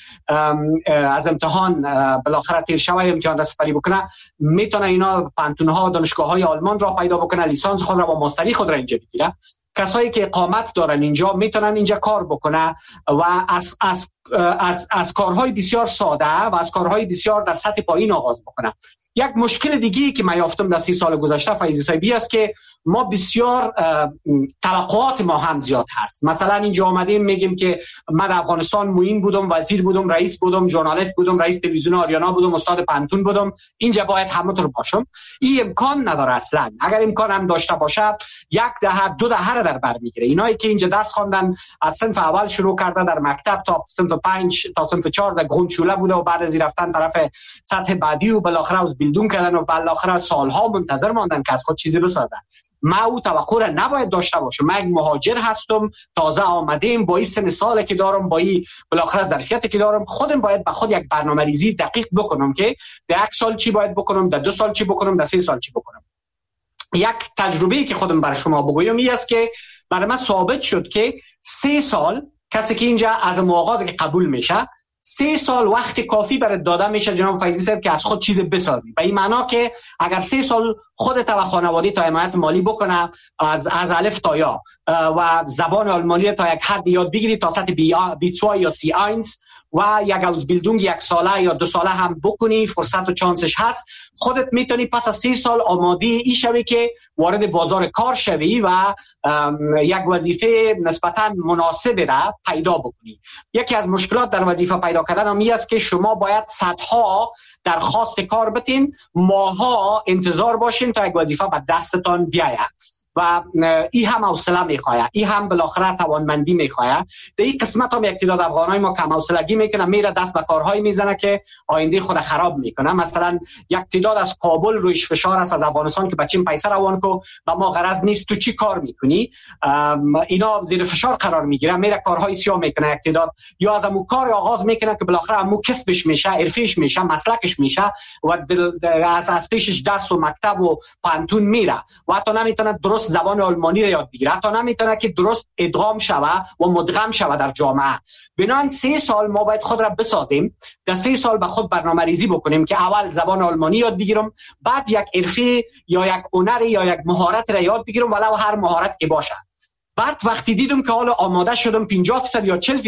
از امتحان بالاخره تیر شوه امتحان رسپری بکنه، میتونه اینا پانتون‌ها و دانشگاه‌های آلمان را پیدا بکنه، لیسانس خود را و ماستری خود را اینجا بگیره. کسایی که اقامت دارن اینجا میتونن اینجا کار بکنه و از از از از کارهای بسیار ساده و از کارهای بسیار در سطح پایین آغاز بکنه. یک مشکل دیگه‌ای که من یافتم در سی سال گذشته فیضی صاحبی است که ما بسیار توقعات ما هم زیاد هست. مثلا اینجا آمدیم میگیم که من در افغانستان معین بودم، وزیر بودم، رئیس بودم، ژورنالیست بودم، رئیس تلویزیون آریانا بودم، استاد پانتون بودم، اینجا باید همونطور باشم. این امکان نداره اصلا. اگر امکان هم داشته باشه یک دهه دو دهه را در بر میگیره. اینایی که اینجا درس خواندن از صنف اول شروع کرده در مکتب تا صنف پنج تا صنف چهار در گروندشوله بوده و بعد از رفتن طرف سطح بعدی و بالاخره از بیلدون کردن و بالاخره سالها منتظر ماندن که از خود چیزی بسازن. ما او توقع را نباید داشته باشم. من یک مهاجر هستم، تازه آمدیم، با این سن سالی که دارم، با این بالاخره ظرفیتی که دارم، خودم باید به خود یک برنامه‌ریزی دقیق بکنم که در یک سال چی باید بکنم، در دو سال چی بکنم، در سه سال چی بکنم. یک تجربه‌ای که خودم برای شما بگویم این است که برای من ثابت شد که سه سال کسی که اینجا از آغاز که قبول میشه سه سال وقت کافی برای داده میشه جناب فیضی صاحب که از خود چیز بسازی. به این معنا که اگر سه سال خودت و خانواده تا حمایت مالی بکنه از از الف تا یا و زبان آلمانی تا یک حد یاد بگیری تا سطح بی بی تو یا سی اینس و یک اوزبیلدونگ یک ساله یا دو ساله هم بکنی، فرصت و چانسش هست، خودت میتونی پس از سی سال آماده ای شوی که وارد بازار کار شوی و یک وظیفه نسبتا مناسب را پیدا بکنی. یکی از مشکلات در وظیفه پیدا کردن هم است که شما باید صدها درخواست کار بتین، ماها انتظار باشین تا یک وظیفه به دستتان بیاید و ای هم حوصله میخواه، ای هم بالاخره توانمندی میخواه. در این قسمت هم یک تعداد افغانای ما کم حوصلگی میکنه، میره دست به کارهای میزنه که آینده خود خراب میکنه. مثلا یک تعداد از کابل رویش فشار است از افغانستان که بچیم پیسه روان کو و ما غرض نیست تو چی کار میکنی، اینا زیر فشار قرار میگیره، میره کارهای سیاه میکنه. یک تعداد یا از امو کار آغاز میکنه که بالاخره امو کسبش میشه، حرفیش میشه، مسلکش میشه و از از پیشش درس و مکتب و پانتون میره و حتی نمیتونه درست زبان آلمانی را یاد بگیره، حتی نمیتونه که درست ادغام شوه و مدغم شوه در جامعه. بنابراین سه سال ما باید خود را بسازیم، در سه سال به خود برنامه ریزی بکنیم که اول زبان آلمانی یاد بگیرم، بعد یک حرفه یا یک هنر یا یک مهارت را یاد بگیرم، ولو هر مهارت که باشه. بعد وقتی دیدم که حالا آماده شدم پنجاه درصد یا چهل درصد،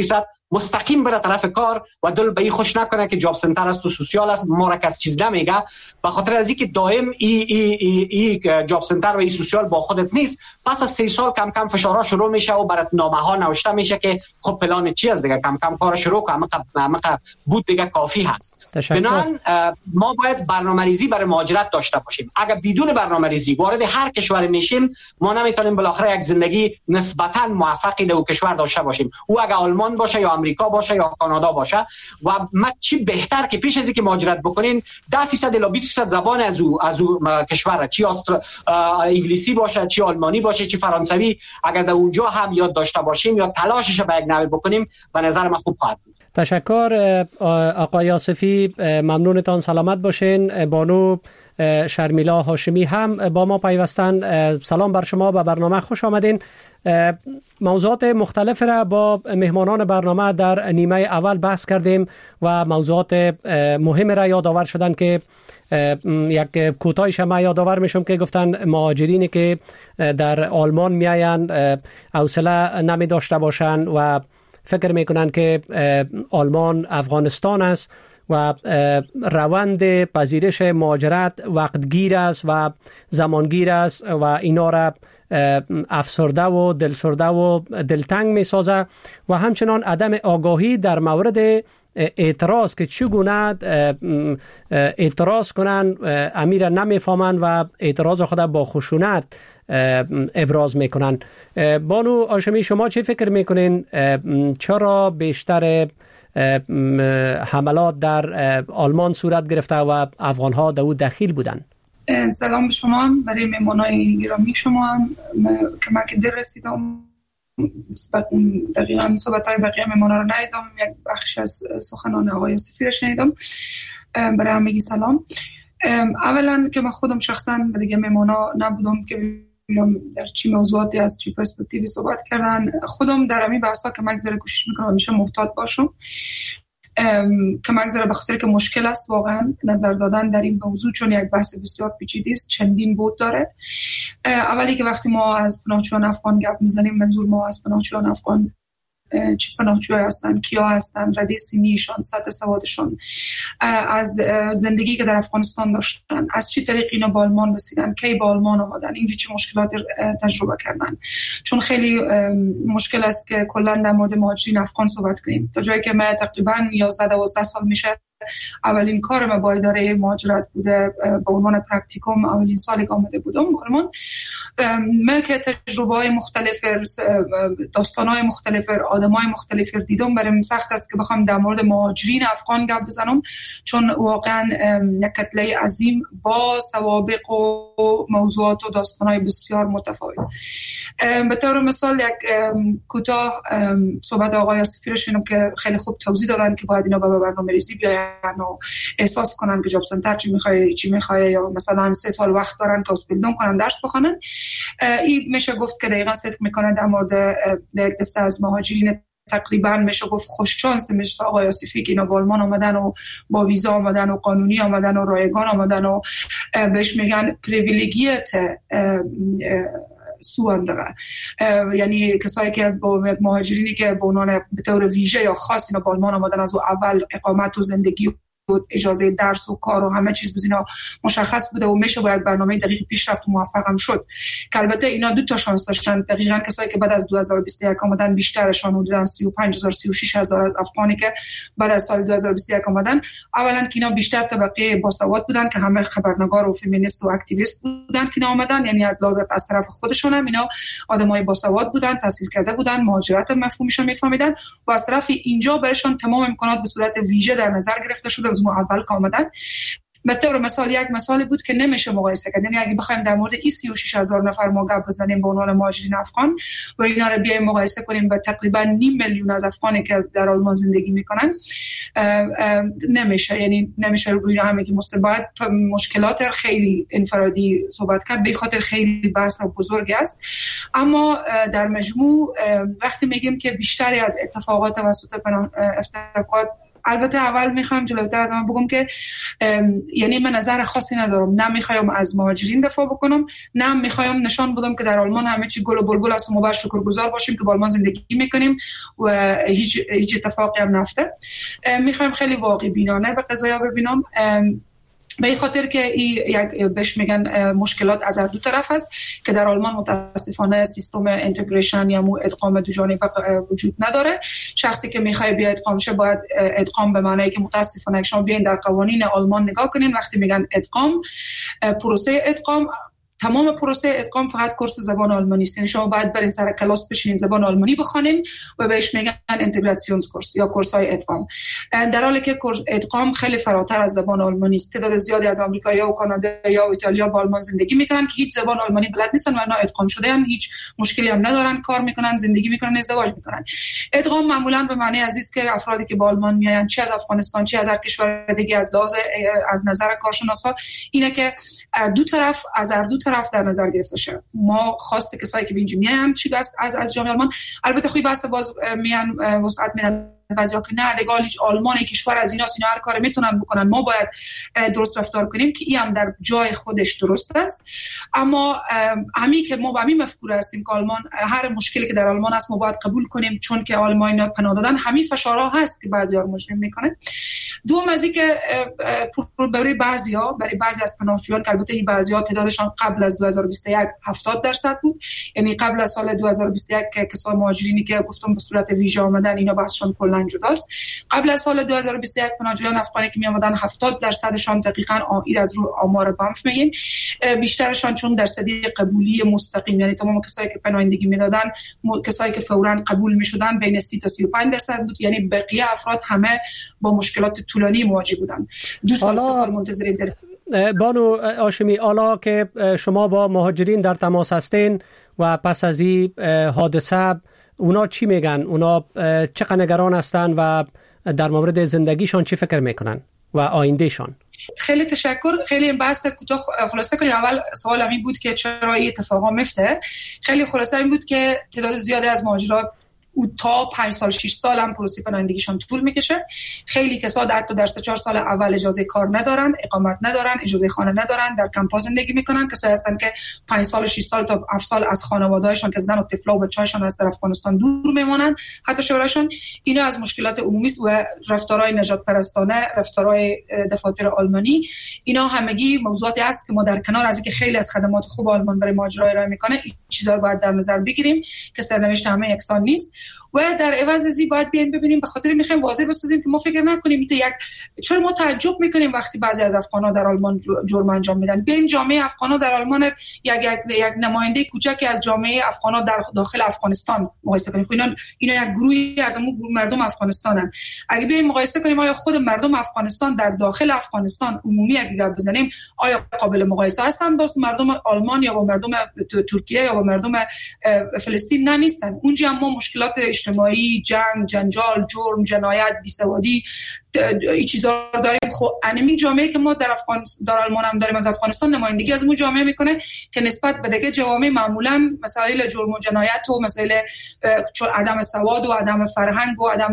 مستقیم بره طرف کار و دل به این خوش نکنه که جاب سنتر است و سوسیال است، ما را کس چیز نمیگه، به خاطر از اینکه دائم ای ای ای, ای جاب سنتر و ای سوسیال با خودت نیست، پس از سه سال کم کم فشارها شروع میشه و برات نامه ها نوشته میشه که خب پلان چی است دیگه، کم کم کار شروع کن، همه بود دیگه کافی هست. بنابراین ما باید برنامه‌ریزی برای مهاجرت داشته باشیم. اگر بدون برنامه‌ریزی وارد هر کشوری میشیم، ما نمیتونیم بالاخره یک زندگی نسبتاً موفقی در کشور داشته باشیم. او اگر آلمان باشه یا آمریکا باشه یا کانادا باشه، و ما چی بهتر که پیش از اینکه مهاجرت بکنین ده درصد الی بیست درصد زبان از او از او کشور، چی استر... انگلیسی باشه، چی آلمانی باشه، چی فرانسوی، اگر در اونجا هم یاد داشته باشیم یا تلاشش به یک نحوی بکنیم، به نظر من خوب خواهد بود. تشکر آقای آصفی، ممنونتان، سلامت باشین. بانو شرمیلا هاشمی هم با ما پیوستن. سلام بر شما، به برنامه خوش آمدین. موضوعات مختلف را با مهمانان برنامه در نیمه اول بحث کردیم و موضوعات مهم را یادآور شدن که یک کوتاهش ما یادآور میشم که گفتن مهاجرینی که در آلمان میآیند حوصله نمی داشته باشند و فکر میکنن که آلمان افغانستان است و روند پذیرش مهاجرت وقتگیر است و زمانگیر است و اینا را افسرده و دلسرده و دلتنگ می سازه و همچنان عدم آگاهی در مورد اعتراض که چگونه اعتراض کنن امیر نمیفهمن و اعتراض خود با خشونت ابراز میکنن. بانو هاشمی، شما چه فکر میکنین؟ چرا بیشتر حملات در آلمان صورت گرفته و افغانها در او دخیل بودن؟ سلام به شما، برای مهمانای گرامی شما هم که من که در رسیدم دقیقا صحبت‌های بقیه مهمانا رو ندیدم، یک بخش از سخنان آقای آصفی رو شنیدم. برای همگی سلام. اولا که من خودم شخصا دیگه مهمانا نبودم که در چی موضوعاتی از چی پرسپکتیوی صحبت کردن، خودم در همین بحثا که مگذره کوشش میکنم همیشه محتاط باشم که مگذره به خاطر که مشکل است واقعا نظر دادن در این موضوع، چون یک بحث بسیار پیچیده است، چندین بود داره. اولی که وقتی ما از پناهجویان افغان گپ میزنیم، منظور ما از پناهجویان افغان چه پناهجو هستن، کیا هستن، رده سنیشان، سطح سوادشان، از زندگی که در افغانستان داشتن، از چه طریق اینا به آلمان رسیدن، کی به آلمان آمدن، اینجا چه مشکلات تجربه کردن. چون خیلی مشکل است که کلا در مورد مهاجرین افغان صحبت کنیم. تا جایی که من تقریبا یازده دوازده سال میشه اولین کارم با اداره مهاجرت بوده، به عنوان پرکتیکوم اولین سالی که آمده بودم آلمان. من که تجربه‌های مختلف، داستان‌های مختلف، آدم‌های مختلف دیدم، برام سخت است که بخوام در مورد مهاجرین افغان گپ بزنم، چون واقعا یک کتله عظیم با سوابق و موضوعات و داستان‌های بسیار متفاوت. به طور مثال یک کوتاه صحبت آقای آصفی رو شنیدم که خیلی خوب توضیح دادن که باید اینا به برنامه‌ریزی بیاین و احساس کنن که جاب سنتر چی می‌خواد چی می‌خواد، یا مثلا سه سال وقت دارن که اسپیلدون کنن، درس بخونن. این میشه گفت که دقیقاً صدق میکنه در مورد دسته از مهاجرین تقریبا میشه گفت خوش شانس مثل آقای آصفی که اینا با آلمان آمدن و با ویزا آمدن و قانونی آمدن و رایگان آمدن و بهش میگن پریویلیگیت سوان داره، یعنی کسایی که با مهاجرینی که به عنوان به طور ویژه یا خاص اینا با آلمان آمدن، از اول اقامت و زندگی اجازه درس و کار و همه چیز بزینا مشخص بوده و میشه باید برنامه دقیق پیش رفت و موفق هم شد. که البته اینا دو تا شانس داشتن، دقیقاً کسایی که بعد از دو هزار و بیست و یک آمدن بیشترشان حدود سی و پنج هزار سی و شش هزار افغانی که بعد از سال دو هزار و بیست و یک آمدن. اولا که اینا بیشتر طبقه باسواد بودن که همه خبرنگار و فمینیست و اکتیویست بودن که آمدن، یعنی از لحاظ از طرف خودشون هم اینا آدمای باسواد بودن، تحصیل کرده بودن، مهاجرت مفهومش رو میفهمیدن و از طرف اینجا برشون تمام امکانات به صورت ویژه در نظر گرفته شده از اول که آمدن. به طور مثال یک مثال بود که نمیشه مقایسه کرد، یعنی اگه بخوایم در مورد این سی و شش هزار نفر ما گپ بزنیم به عنوان مهاجرین افغان و اینا رو بیایم مقایسه کنیم با تقریبا نیم میلیون از افغانی که در آلمان زندگی میکنن، نمیشه، یعنی نمیشه روی اینا همگی مستبعد مشکلات خیلی انفرادی صحبت کرد، به خاطر خیلی بحث بزرگی است. اما در مجموع وقتی میگیم که بیشتری از اتفاقات توسط اتفاقات البته اول میخوام جلوتر از من بگم که یعنی من نظر خاصی ندارم، نه میخوام از مهاجرین دفاع بکنم، نه میخوام نشان بدم که در آلمان همه چی گل و بلبل است و ما باید شکرگزار باشیم که با آلمان زندگی میکنیم و هیچ هیچ اتفاقی هم نفته. میخوام خیلی واقع بینانه به قضایا ببینم، به این خاطر که این یک بهش میگن مشکلات از هر دو طرف است که در آلمان متاسفانه سیستم اینتگریشن یا مو ادغام دو جانبه وجود نداره. شخصی که میخواد بیا ادغام شه باید ادغام به معنی که متاسفانه شما بیاین در قوانین آلمان نگاه کنین، وقتی میگن ادغام، پروسه ادغام، تمام پروسه ادغام فقط کورس زبان آلمانی است. یعنی شما باید برین سر کلاس بشینین زبان آلمانی بخونین و بهش میگن اینتگراسیون کورس یا کورس های ادغام، در حالی که کورس ادغام خیلی فراتر از زبان آلمانی است. تعداد زیادی از آمریکایی‌ها و کانادایی‌ها و ایتالیا با آلمان زندگی میکنن که هیچ زبان آلمانی بلد نیستن و اینا ادغام شده ان، هیچ مشکلی هم ندارن، کار میکنن، زندگی میکنن، ازدواج میکنن. ادغام معمولا به معنی عزیز که افرادی که با آلمان میاین، چه از افغانستان چه از هر کشور دیگه، از لحاظ از نظر کارشناسا اینه که دو طرف از هر دو طرف در نظر گرفته شه. ما خواسته کسایی که به اینجا میان چی است از از جامعه آلمان، البته خوبی بس باز میان وسعت میدن بعضیا که نه دیگه آلمان کشور از اینا اینا هر کار میتونن بکنن، ما باید درست رفتار کنیم که این هم در جای خودش درست است. اما همین که ما با همین مفکوره هستیم که آلمان هر مشکلی که در آلمان است ما باید قبول کنیم چون که آلمان پناه دادن، همین فشارها هست که بعضیا رو مجرم میکنه. دوم از این که برای بعضیا برای بعضی از پناهجویان که البته این بعضیا تعدادشان قبل از دو هزار و بیست و یک هفتاد درصد بود، یعنی قبل از سال دو هزار و بیست و یک که کسای مهاجرینی که گفتم به صورت ویژه آمدن اینا بحثشون کلا جداست. قبل از سال دو هزار و بیست و یک پناهجویان افغانی که می آمدن هفتاد درصدشان دقیقاً آیر از رو آمار بانف میگیم، بیشترشان چون درصدی قبولی مستقیم، یعنی تمام کسایی که پناهندگی میدادن کسایی که فوراً قبول میشدن بین سی تا سی و پنج درصد بود، یعنی بقیه افراد همه با مشکلات طولانی مواجه بودن. دو سال سه سال منتظریم. بانو هاشمی، حالا که شما با مهاجرین در تماس هستین و پس از این حادثه اونا چی میگن؟ اونا چقدر نگران هستن و در مورد زندگیشان چی فکر میکنن و آیندهشان؟ خیلی تشکر. خیلی این بحث کوتاه خلاصه کنیم. اول سوال این بود که چرا این اتفاقا میفته. خیلی خلاصه این بود که تعداد زیادی از مهاجرات او تا پنج سال شش سال هم پروسه پناهندگیشون طول میکشه. خیلی کسا حتی در سه چهار سال اول اجازه کار ندارن، اقامت ندارن، اجازه خانه ندارن، در کمپ‌ها زندگی میکنن. کسایی هستن که پنج سال شش سال تا هفت سال از خانواده‌هاشون که زن و طفل و بچه‌هاشون از طرف افغانستان دور میمونن، حتی شوهرشون. اینا از مشکلات عمومی است و رفتارهای نجات پرستانه، رفتارهای دفاتر آلمانی، اینا همگی موضوعاتی است که ما در کنار از اینکه خیلی از خدمات خوب آلمان برای مهاجران ارائه میکنه، این چیزا رو باید در نظر بگیریم که سرنوشت همه یکسان نیست و در عوض از این باید بیایم ببینیم. به خاطر میخوایم واضح بسازیم که ما فکر نکنیم تو یک چرا ما تعجب میکنیم وقتی بعضی از افغانا در آلمان جرم انجام میدن. بیایم جامعه افغانا در آلمان یک یک یک نماینده کوچکی از جامعه افغانا در داخل افغانستان مقایسه کنیم. اینا اینا یک گروهی از مردم افغانستانن. اگه بیایم مقایسه کنیم آیا خود مردم افغانستان در داخل افغانستان عمومی اگه گپ بزنیم آیا قابل مقایسه هستن با مردم آلمان یا با مردم ترکیه یا با مردم فلسطین؟ نه نیستن. اونجا هم ما مشکلات اجتماعی، جنگ، جنجال، جرم، جنایت، بیسوادی این چیزا داریم. خب انمی جامعه که ما در افغانستان در آلمان هم داریم از افغانستان نمایندگی از اون جامعه میکنه که نسبت به دیگه جوامع معمولا مسائل جرم و جنایت و مسائل چون عدم سواد و عدم فرهنگ و عدم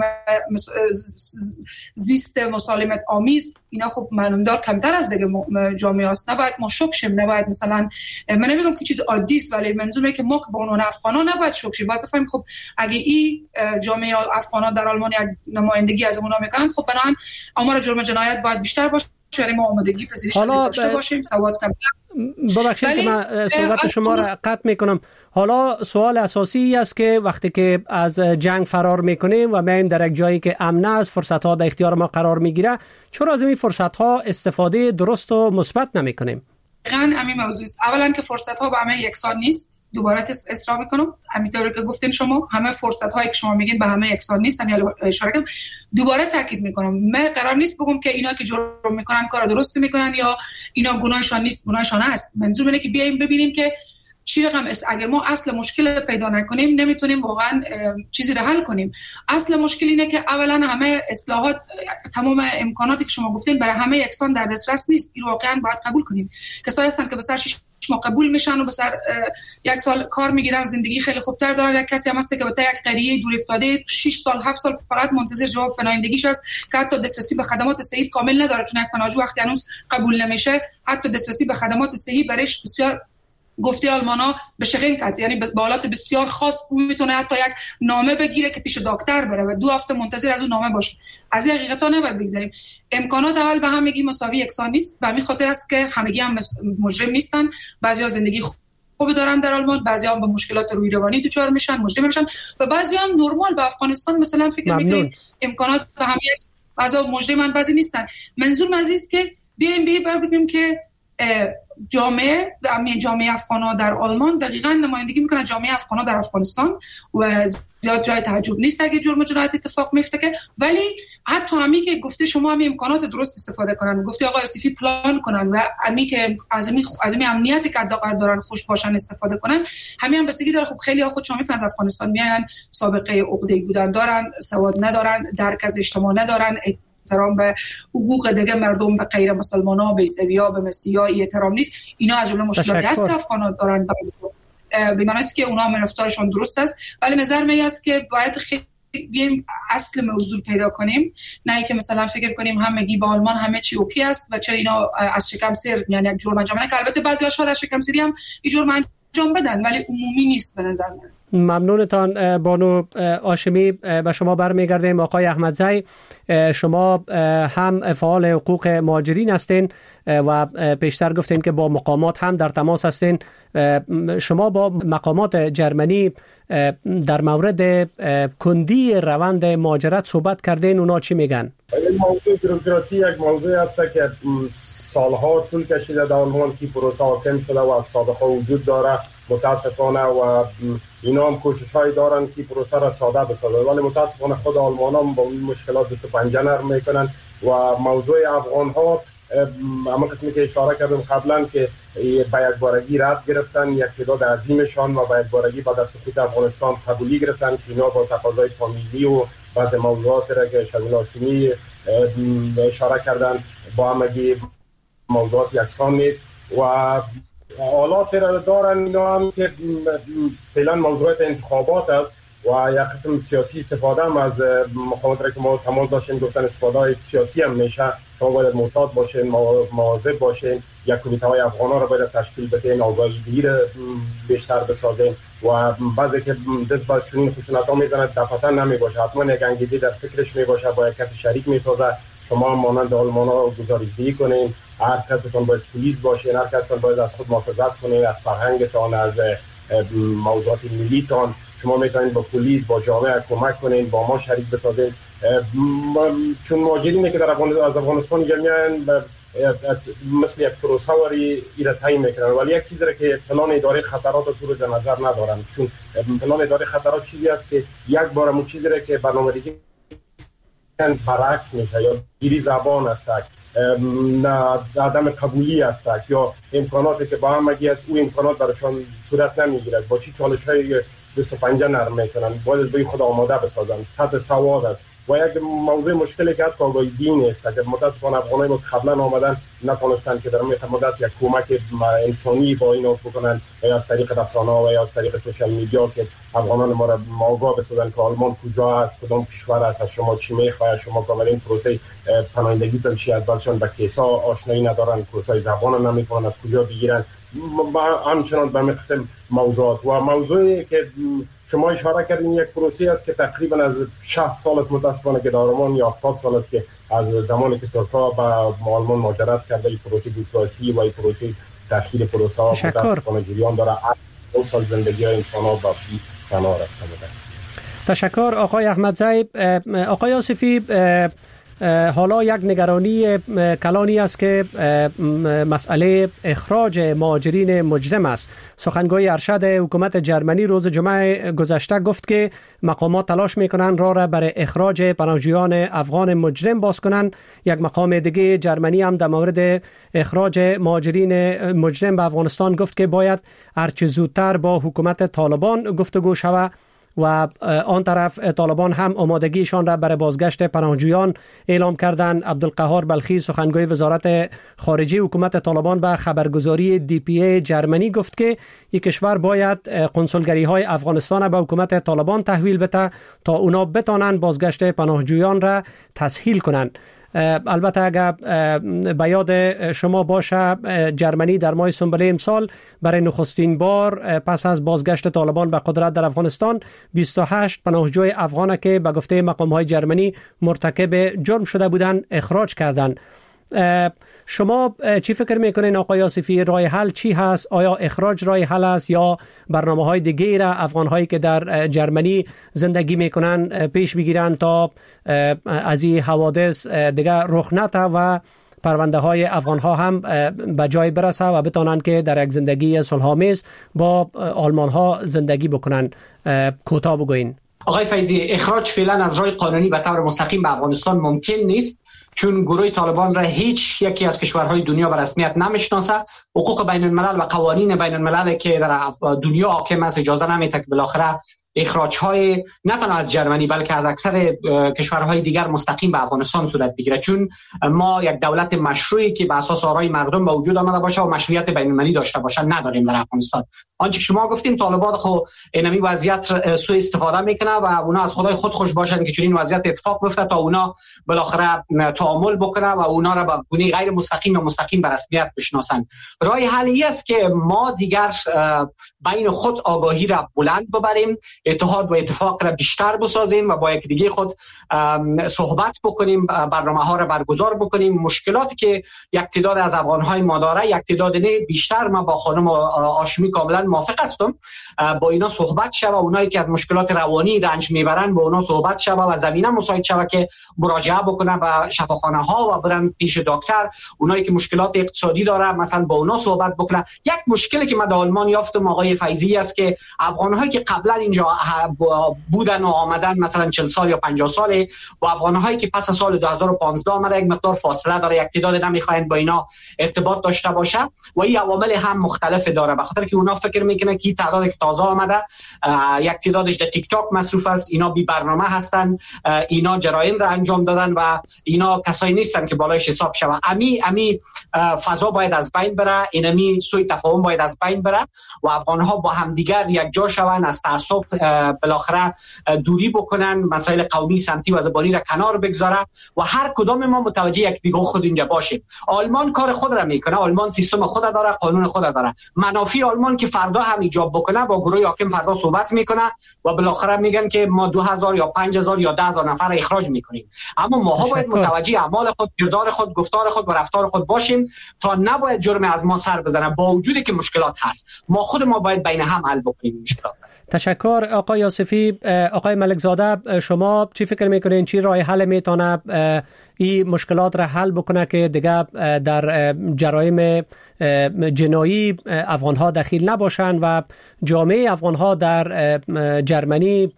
زیست مسالمت آمیز اینا خب معلومدار کمتر از دیگه جامعه است. نباید ما شوک شیم، نباید مثلا من نمیگم که چیز عادی است ولی منظورم که ما که به عنوان افغانا نباید شوک شیم. باید بفهمیم خب اگه این جامعه افغانا در آلمان یک نمایندگی از اونها میکنن خب بنابراین آمار جرم جنایت باید بیشتر باشه، یعنی ما آمادگی پذیرش داشته باشیم، سواد کمتر. ببخشید که من صحبت شما را قطع میکنم. حالا سوال اساسی است که وقتی که از جنگ فرار میکنیم و میایم در یک جایی که امن است، فرصت ها در اختیار ما قرار میگیره، چرا از این فرصت ها استفاده درست و مثبت نمیکنیم؟ دقیقاً همین موضوع است. اولا که فرصت ها به همه یکسان نیست. دوباره اصرار میکنم همینطوری که گفتین شما، همه فرصت هایی که شما میگین به همه یکسان نیست. همین اشاره کنم، دوباره تاکید میکنم من قرار نیست بگم که اینا که جرم میکنن کار درست میکنن یا اینا گناهشان نیست، گناهشان هست. منظور اینه که بیایم ببینیم که چی رقم اگر ما اصل مشکل پیدا نکنیم نمیتونیم واقعا چیزی رو حل کنیم. اصل مشکل اینه که اولا همه اصلاحات، تمام امکاناتی که شما گفتین برای همه یکسان در دسترس نیست. این واقعا باید قبول کنیم. کسایی هستن که به سر شش ماه قبول میشن و به سر یک سال کار میگیرن، زندگی خیلی خوبتر دارن. یک کسی هم هست که به یک قریه دور افتاده شش سال هفت سال فقط منتظر جواب پناهندگیش است که حتی دسترسی به خدمات صحی کامل نداره، چون یک پناهجو وقتی هنوز قبول نمیشه حتی دسترسی به خدمات صحی برایش بسیار گفته آلمانا به شغین کات، یعنی به حالات بسیار خاص میتونه حتی یک نامه بگیره که پیش دکتر بره و دو هفته منتظر از اون نامه باشه. از این حقیقتا نباید بگذاریم. امکانات اول به همگی مساوی یکسان نیست. به همین خاطر است که همگی هم مجرم نیستن. بعضیا زندگی خوبی دارن در آلمان، بعضیا هم به مشکلات روحی روانی دچار میشن، مجرم میشن و بعضیا هم نرمال به افغانستان مثلا فکر میکنن امکانات به همگی بعضا مجرمن بعضی نیستن. منظور من است که بیایم بیایم ببینیم که جامعه امنیت جامعه افغان‌ها در آلمان دقیقاً نمایندگی میکنه جامعه افغان‌ها در افغانستان و زیاد جای تعجب نیست اگه جرم و جنایت اتفاق میفته که، ولی حتی همین که گفته شما همین امکانات درست استفاده کنن، گفته آقای آصفی پلان کنن و همین که از این از این امنیتی که دارن خوش باشن استفاده کنن، همین هم بستگی داره. خب خیلی ها خود شما میفهمن از افغانستان میان سابقه عقده‌ای بودن دارن، سواد ندارن، درک از اجتماع ندارن، احترام به حقوق دیگه مردم، به غیر مسلمان‌ها، به عیسوی‌ها، به مسیحی‌ها احترام نیست. اینا از جمله مشکلاتی است که افغان‌ها دارن. به معنی است که اونا هم رفتارشون درست است، ولی نظر من است که باید خیلی بیایم اصل موضوع پیدا کنیم، نه اینکه مثلا فکر کنیم همگی با آلمان همه چی اوکی است و چرا اینا از شکم سر یعنی یک جرم انجام ندن، که البته بعضی‌ها شاید از شکم سری هم این جرم انجام بدن ولی عمومی نیست به نظر من. ممنونتان بانو هاشمی. به شما برمیگردیم. آقای احمدزی، شما هم فعال حقوق مهاجرین هستین و پیشتر گفتین که با مقامات هم در تماس هستین. شما با مقامات جرمنی در مورد کندی روند مهاجرت صحبت کردین، اونا چی میگن؟ موضوع بروکراسی یک موضوع است که سالها طول کشیده در آلمان که پروسه حاکم شده و از سابقه وجود داره متاسفانه و اینا هم کوشش‌هایی دارن که پروسه را ساده بسازن، ولی متاسفانه خود آلمان‌ها با این مشکلات دست و پنجه نرم میکنن و موضوع افغان‌ها اما قسمی که اشاره کردم قبلا که با یک بارگی رد گرفتن، یک تعداد عظیمشان و با یک بارگی بعد از سقوط افغانستان قبولی گرفتن که اینا با تقاضای فامیلی و بعض موضوعات را که شامل هاشمی اشاره کردن با همگی موضوعات یکسان نیست و حالات را دارن اینا هم که فعلا موضوعات انتخابات است و یک قسم سیاسی استفاده هم از مقامات را که ما تماس داشتیم گفتن استفاده سیاسی هم میشه. شما باید محتاط باشین، مواظب باشین، یک کمیته های افغانا را باید تشکیل بدین، آگاهی را بیشتر بسازین و بعضی که دست با چنین خشونت ها میزنند دفعتا نمی باشه، حتما یک انگیزی در فکرش می باشه، با یک کسی شریک می سازه. شما مانند آلمان ها گزارش‌دهی کنین، هر کسیتون باید پلیس باشین، هر کسیتون باید از خود محافظت کنین، از فرهنگتان، از موضوعات ملیتان. شما میتونید با پلیس، با جامعه کمک کنین، با ما شریک بسازین، چون مهاجرینی که در افغانستان میان مثل یک پروسه وری ایره تعیین میکنن، ولی یک چیزی را که پلان اداره خطرات از در نظر ندارن، چون پلان اداره خطرات چیزی است که یک بار همون چیزی را که برنامه‌ریزی برعکس میشه یا گیری زبان است، نه عدم قبولی است یا امکاناتی که با همگی است او امکانات برایشان صورت نمیگیرد، با چی چالش‌های دست و پنجه نرم میکنن، باید به خود آماده بسازن، سطح سواد است و یک موضوع مشکلی که است آگاهی دین است که متاسفانه افغانای ما قبلا آمدن نتونستن که در مدت یک کمک انسانی با اینا بکنن یا از طریق رسانه‌ها و یا از طریق سوشال میدیا که افغانان ما را آگاه بسازن که آلمان کجا است، کدام کشور است، از شما چی میخواد، شما کاملا این پروسه پناهندگی تنشیات بازشون با کیسا آشنایی ندارن، کورسای زبان نمیتونن از کجا بگیرن، همچنان به قسم موضوعات و موضوعی که شما اشاره کردین یک پروسه است که تقریبا از شصت سال است متاسفانه که در آلمان یا هفتاد سال است که از زمانی که ترک‌ها به آلمان مهاجرت کرده این پروسه بوروکراسی و این پروسه تأخیر پروسه ها متاسفانه جریان داره. دو سال زندگی های انسان ها با فنا رفته. تشکر آقای احمدزی. آقای آصفی، حالا یک نگرانی کلانی است که مسئله اخراج مهاجرین مجرم است. سخنگوی ارشد حکومت جرمنی روز جمعه گذشته گفت که مقامات تلاش میکنند راه را برای اخراج پناهجویان افغان مجرم باز کنند. یک مقام دیگه جرمنی هم در مورد اخراج مهاجرین مجرم به افغانستان گفت که باید هرچه زودتر با حکومت طالبان گفتگو شود و آن طرف طالبان هم آمادگیشان را برای بازگشت پناهجویان اعلام کردند. عبدالقهار بلخی سخنگوی وزارت خارجه حکومت طالبان به خبرگزاری دی پی ای جرمنی گفت که یک کشور باید قنسولگری های افغانستان به حکومت طالبان تحویل بده تا اونا بتانند بازگشت پناهجویان را تسهیل کنند. البته اگر به یاد شما باشه جرمنی در ماه سنبله امسال برای نخستین بار پس از بازگشت طالبان به قدرت در افغانستان بیست و هشت پناهجوی افغان که به گفته مقام‌های جرمنی مرتکب جرم شده بودند اخراج کردند. شما چی فکر میکنین آقای آصفی، راه حل چی هست؟ آیا اخراج راه حل است یا برنامه‌های دیگه را افغان‌هایی که در جرمنی زندگی میکنن پیش بگیرن تا از این حوادث دیگه رخ نده و پرونده های افغان ها هم به جای برسه و بتونن که در یک زندگی صلح‌آمیز با آلمان ها زندگی بکنن؟ کوتاه بگوین. آقای فیضی، اخراج فعلا از راه قانونی به طور مستقیم به افغانستان ممکن نیست، چون گروه طالبان را هیچ یکی از کشورهای دنیا به رسمیت نمیشناسه. حقوق بین الملل و قوانین بین الملل که در دنیا حاکم است اجازه نمیده که بالاخره اخراج های نه تنها از جرمنی بلکه از اکثر کشورهای دیگر مستقیم به افغانستان صورت بگیره، چون ما یک دولت مشروعی که به اساس آرای مردم به وجود آمده باشه و مشروعیت بین المللی داشته باشه نداریم در افغانستان. آنچه که شما گفتین طالبان خو اینمی وضعیت سوء استفاده میکنه و اونا از خدای خود خوش باشن که چون این وضعیت اتفاق بیفته تا اونا بالاخره تعامل بکنه و اونا را به گونه غیر مستقیم و مستقیم به رسمیت بشناسن. راه حلی است که ما دیگر بین خود آگاهی را بلند ببریم، اتحاد و اتفاق را بیشتر بسازیم و با یک دیگه خود صحبت بکنیم، برنامه ها را برگزار بکنیم. مشکلاتی که یک تعداد از افغان های ما داره یک تعداد نه بیشتر، ما با خانم هاشمی کاملا موافق هستم، با اینا صحبت شود. اونایی که از مشکلات روانی رنج میبرن با اونا صحبت شود و زمینه مساعد شود که مراجعه بکنن به شفاخانه ها و برن پیش دکتر. اونایی که مشکلات اقتصادی داره مثلا با اونا صحبت بکنن. یک مشکلی که ما در آلمان یافتم آقای فیضی است که افغان هایی که قبلا اینجا بودن و آمدن مثلا چهل سال یا پنجاه ساله و افغان هایی که پس از سال دو هزار و پانزده آمده یک مقدار فاصله داره، یک تعداد نمیخواین با اینا ارتباط داشته باشه و این عوامل هم مختلف داره، به خاطر که اونا فکر میکنه که تعدادی که تازه آمده یک تعدادش در تیک تاک مصروف است، اینا بی برنامه هستن، اینا جرایم را انجام دادن و اینا کسایی نیستن که بالایش حساب شوه. امی امی فضا باید از بین بره، اینمی سوء تفاهم باید از بین بره و افغان ها با همدیگر یک جا شون، از تعصب بالاخره دوری بکنن، مسائل قومی سمتی و زبانی را کنار بگذاره و هر کدام ما متوجه یک دیگه خود اینجا باشیم. آلمان کار خود را میکنه، آلمان سیستم خود داره، قانون خود داره. منافع آلمان که فردا هم ایجاب بکنه با گروه حاکم فردا صحبت میکنه و بالاخره میگن که ما دو هزار یا پنج هزار یا ده هزار نفر اخراج میکنیم. اما ماها باید متوجه اعمال خود، کردار خود، گفتار خود و رفتار خود باشیم تا نباید جرم از ما سر بزنه، با وجودی که مشکلات هست. ما خود ما باید بین هم حل بکنیم مشکلات. تشکر آقای آصفی. آقای ملک زاده، شما چی فکر میکنین چی راه حل میتونه این مشکلات را حل بکنه که دیگه در جرایم جنایی افغان ها دخیل نباشن و جامعه افغان ها در جرمنی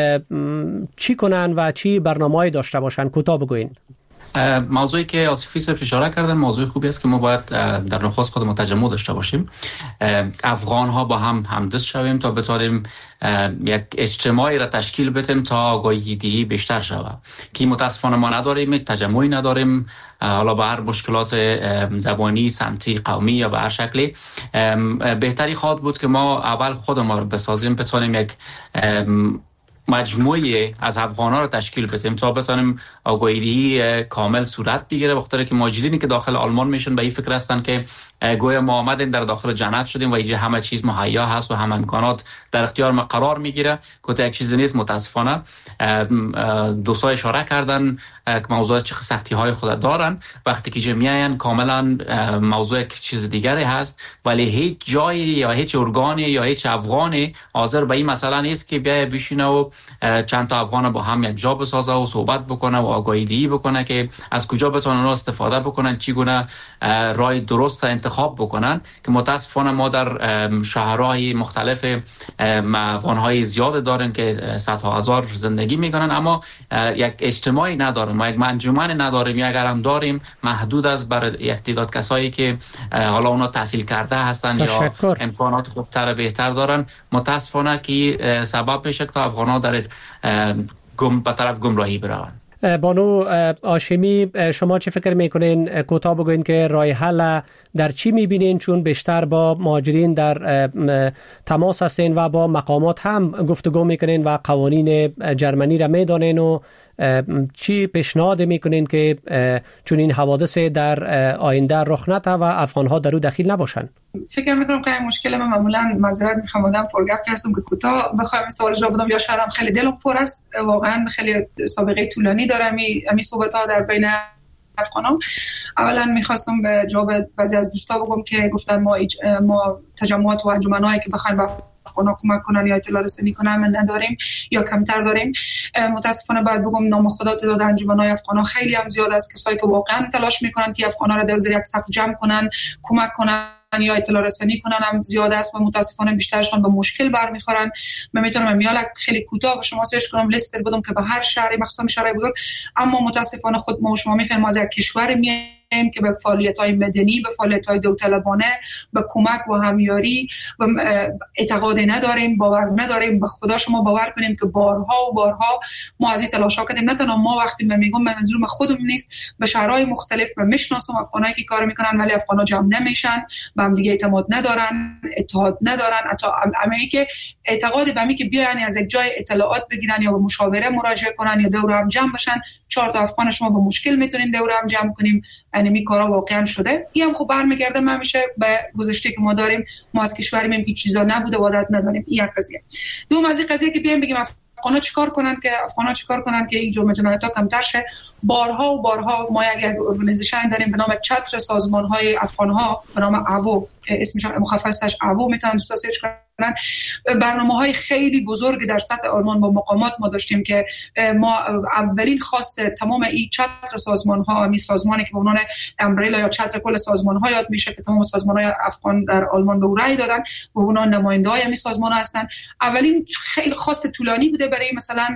چی کنن و چی برنامه‌ای داشته باشن؟ کوتاه بگوین. موضوعی که آصفی صاحب اشاره کردن موضوع خوبی است که ما باید در نخست خود تجمع داشته باشیم، افغان ها با هم همدست شویم تا بتوانیم یک اجتماعی را تشکیل بدیم تا آگاهی دهی بیشتر شود که متاسفانه ما نداریم، تجمعی نداریم، حالا به هر مشکلات زبانی، سمتی، قومی یا به هر شکلی. بهتری خواهد بود که ما اول خود ما رو بسازیم، بتوانیم یک مجموعه از افغان‌ها رو تشکیل بدیم تا بتونیم آگاهی کامل صورت بگیره، بخاطر که مهاجرینی که داخل آلمان میشن به این فکر هستن که گویا ما آمدیم در داخل جنت شدیم و اینجا همه چیز مهیا هست و همه امکانات در اختیار ما قرار میگیره، که یک چیزی نیست. متاسفانه دوستان اشاره کردن که موضوع چه سختی های خود دارن، وقتی که میاین کاملا موضوع یک چیز دیگری هست، ولی هیچ جایی یا هیچ ارگانی یا هیچ افغانی حاضر به این مسئله نیست که بیای بشینه و چند تا افغان با هم یک جا بسازه و صحبت بکنه و آگاهی دهی بکنه که از کجا بتونن اونا استفاده بکنن، چگونه راه درست انتخاب بکنن. که متاسفانه ما در شهرهای مختلف افغان‌های زیاد داریم که صدها هزار زندگی میکنن، اما یک اجتماعی نداریم، ما یک منجمن نداریم، یا اگر هم داریم محدود است برای یک تعداد کسایی که حالا اونا تحصیل کرده هستن یا امکانات خوبتر بهتر دارن. متاسفانه که سبب میشه که افغان‌ها در گم به طرف گمراهی بروند. بانو هاشمی، شما چه فکر میکنین؟ کوتاه بگوین که راه حل در چی میبینین؟ چون بیشتر با مهاجرین در تماس هستین و با مقامات هم گفتگو میکنین و قوانین جرمنی را میدانین، و چی پیشنهاد میکنین که چون این حوادث در آینده رخ نده و افغان‌ها در او دخیل نباشن؟ فکر میکنم که این مشکل من معمولا معذرت میخوام آدم پرگپ هستم که کوتاه بخوام سوال جواب بدم، یا شاید هم خیلی دلم پر است، واقعا خیلی سابقه طولانی دارم این صحبت ها در بین افغانان. اولا میخواستم به جواب بعضی از دوستا بگم که گفتن ما ما تجمعات و انجمنایی که بخوایم افغانا کمک کنن یا اطلاع رسانی کنن من نداریم یا کمتر داریم. متاسفانه باید بگم نام خدا تعداد انجمن‌های افغانا خیلی هم زیاد است، کسایی که واقعا تلاش میکنن که افغانا را در زیر یک سقف جمع کنن، کمک کنن یا اطلاع رسانی کنن هم زیاد است و متاسفانه بیشترشون به مشکل برمیخورن. من میتونم میال خیلی کوتاه به شما سرچ کنم لیست بدم که به هر شهری مخصوصا شهرهای بزرگ، اما متاسفانه خود ما و شما میفهمیم از یک کشور میایم که به فعالیت‌های مدنی، به فعالیت‌های داوطلبانه، به کمک و همیاری و اعتقاد نداریم، باور نداریم. به خدا شما باور کنیم که بارها و بارها ما از این تلاش‌ها کردیم. نه تنها ما، وقتی من میگم من منظورم خودم نیست، به شهرهای مختلف به میشناسم افغانایی که کار میکنن ولی افغانا جمع نمیشن، به هم دیگه اعتماد ندارن، اتحاد ندارن، حتی امی که اعتقاد به می که بیان از یک جای اطلاعات بگیرن یا به مشاوره مراجعه کنن یا دور هم جمع بشن. چهار تا افغان شما به مشکل میتونین دور هم جمع کنیم. یعنی کارا واقعا شده. این هم خب برمیگرده من میشه به گذشته که ما داریم، ما از کشوری میم که چیزا نبوده و عادت نداریم. این یک قضیه. دوم از این قضیه که بیایم بگیم افغانا چیکار کنن که افغانا چیکار کنن که این جرم جنایت‌ها کمتر شه. بارها و بارها ما یک یک ارگانیزیشن داریم به نام چتر سازمان‌های افغان‌ها به نام اوو که اسمش مخففش اوو، میتونن دوستا سرچ کنن. برنامه‌های خیلی بزرگ در سطح آلمان با مقامات ما داشتیم که ما اولین خواست تمام این چتر سازمان‌ها، می سازمانی که به عنوان امبریلا یا چتر کل سازمان‌ها یاد میشه که تمام سازمان‌های افغان در آلمان به او رأی دادن و اونا نماینده‌های این سازمان‌ها هستن. اولین خیلی خواست طولانی بوده برای مثلا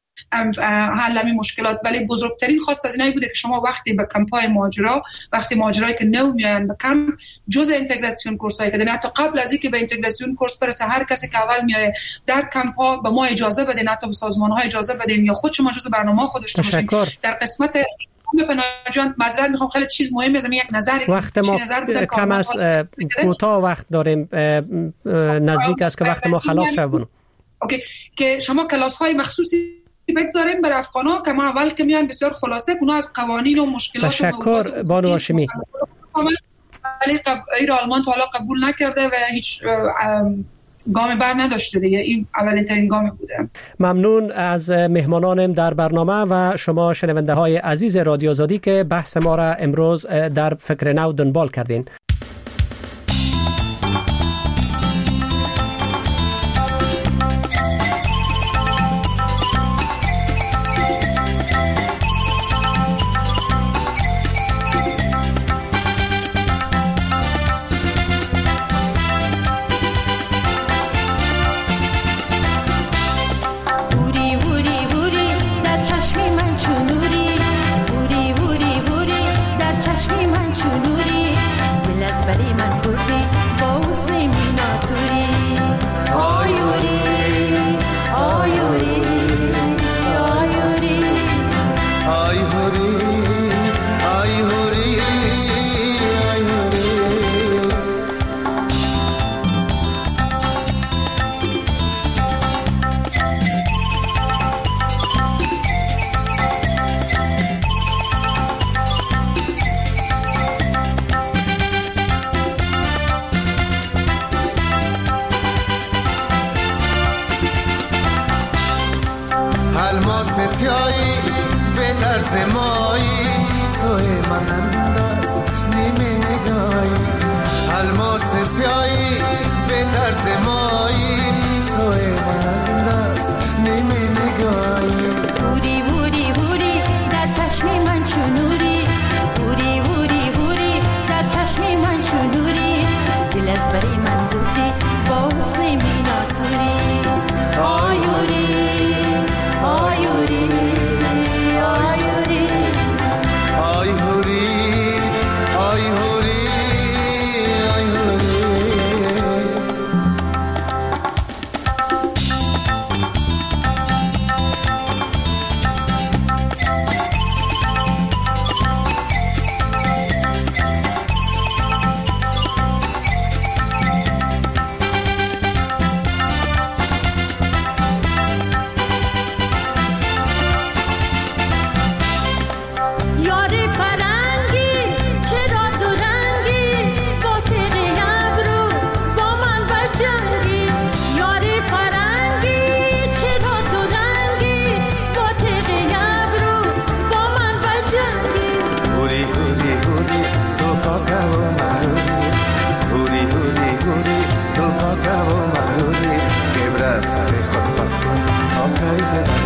حل همین مشکلات، ولی بزرگترین خواست از اینایی بوده که شما وقتی به کمپای ماجرا، وقتی ماجرایی که نو میان به کم جزء اینتگراسیون کورسایی که حتی قبل از اینکه به اینتگراسیون کورس برسه هر کسی که اول میاد در کمپا به ما اجازه بدین، حتی به سازمان‌ها اجازه بدین یا خود شما جزء برنامه خودش باشین. در قسمت پناهجویان معذرت میخوام خیلی چیز مهمی از یک نظری وقت ما کم است، کوتاه وقت داریم، نزدیک است که وقت ما خلاص شد. اوکی که شما کلاس‌های مخصوصی بگذاریم برای افغانا که ما اول که میان بسیار خلاصه اونا از قوانین و مشکلات. تشکر بانو هاشمی. ولی غیر آلمان تا حالا قبول نکرده و هیچ گام بر نداشته دیگه. این اولین ترین گامی بوده. ممنون از مهمانانم در برنامه و شما شنونده های عزیز رادیو آزادی که بحث ما را امروز در فکر نو دنبال کردین. سیایی به طرز مایی سوی من انداز نیمه نگاهی الماس سیایی به طرز مایی سوی من انداز نیمه نگاهی هوری هوری هوری در چشم من چون نوری هوری هوری هوری در چشم من چون نوری دل از بری من بودی با حسن میناتوری آیوری آیوری آیوری آی هوری آی هوری آی هوری سر خود پس کن آقای زمان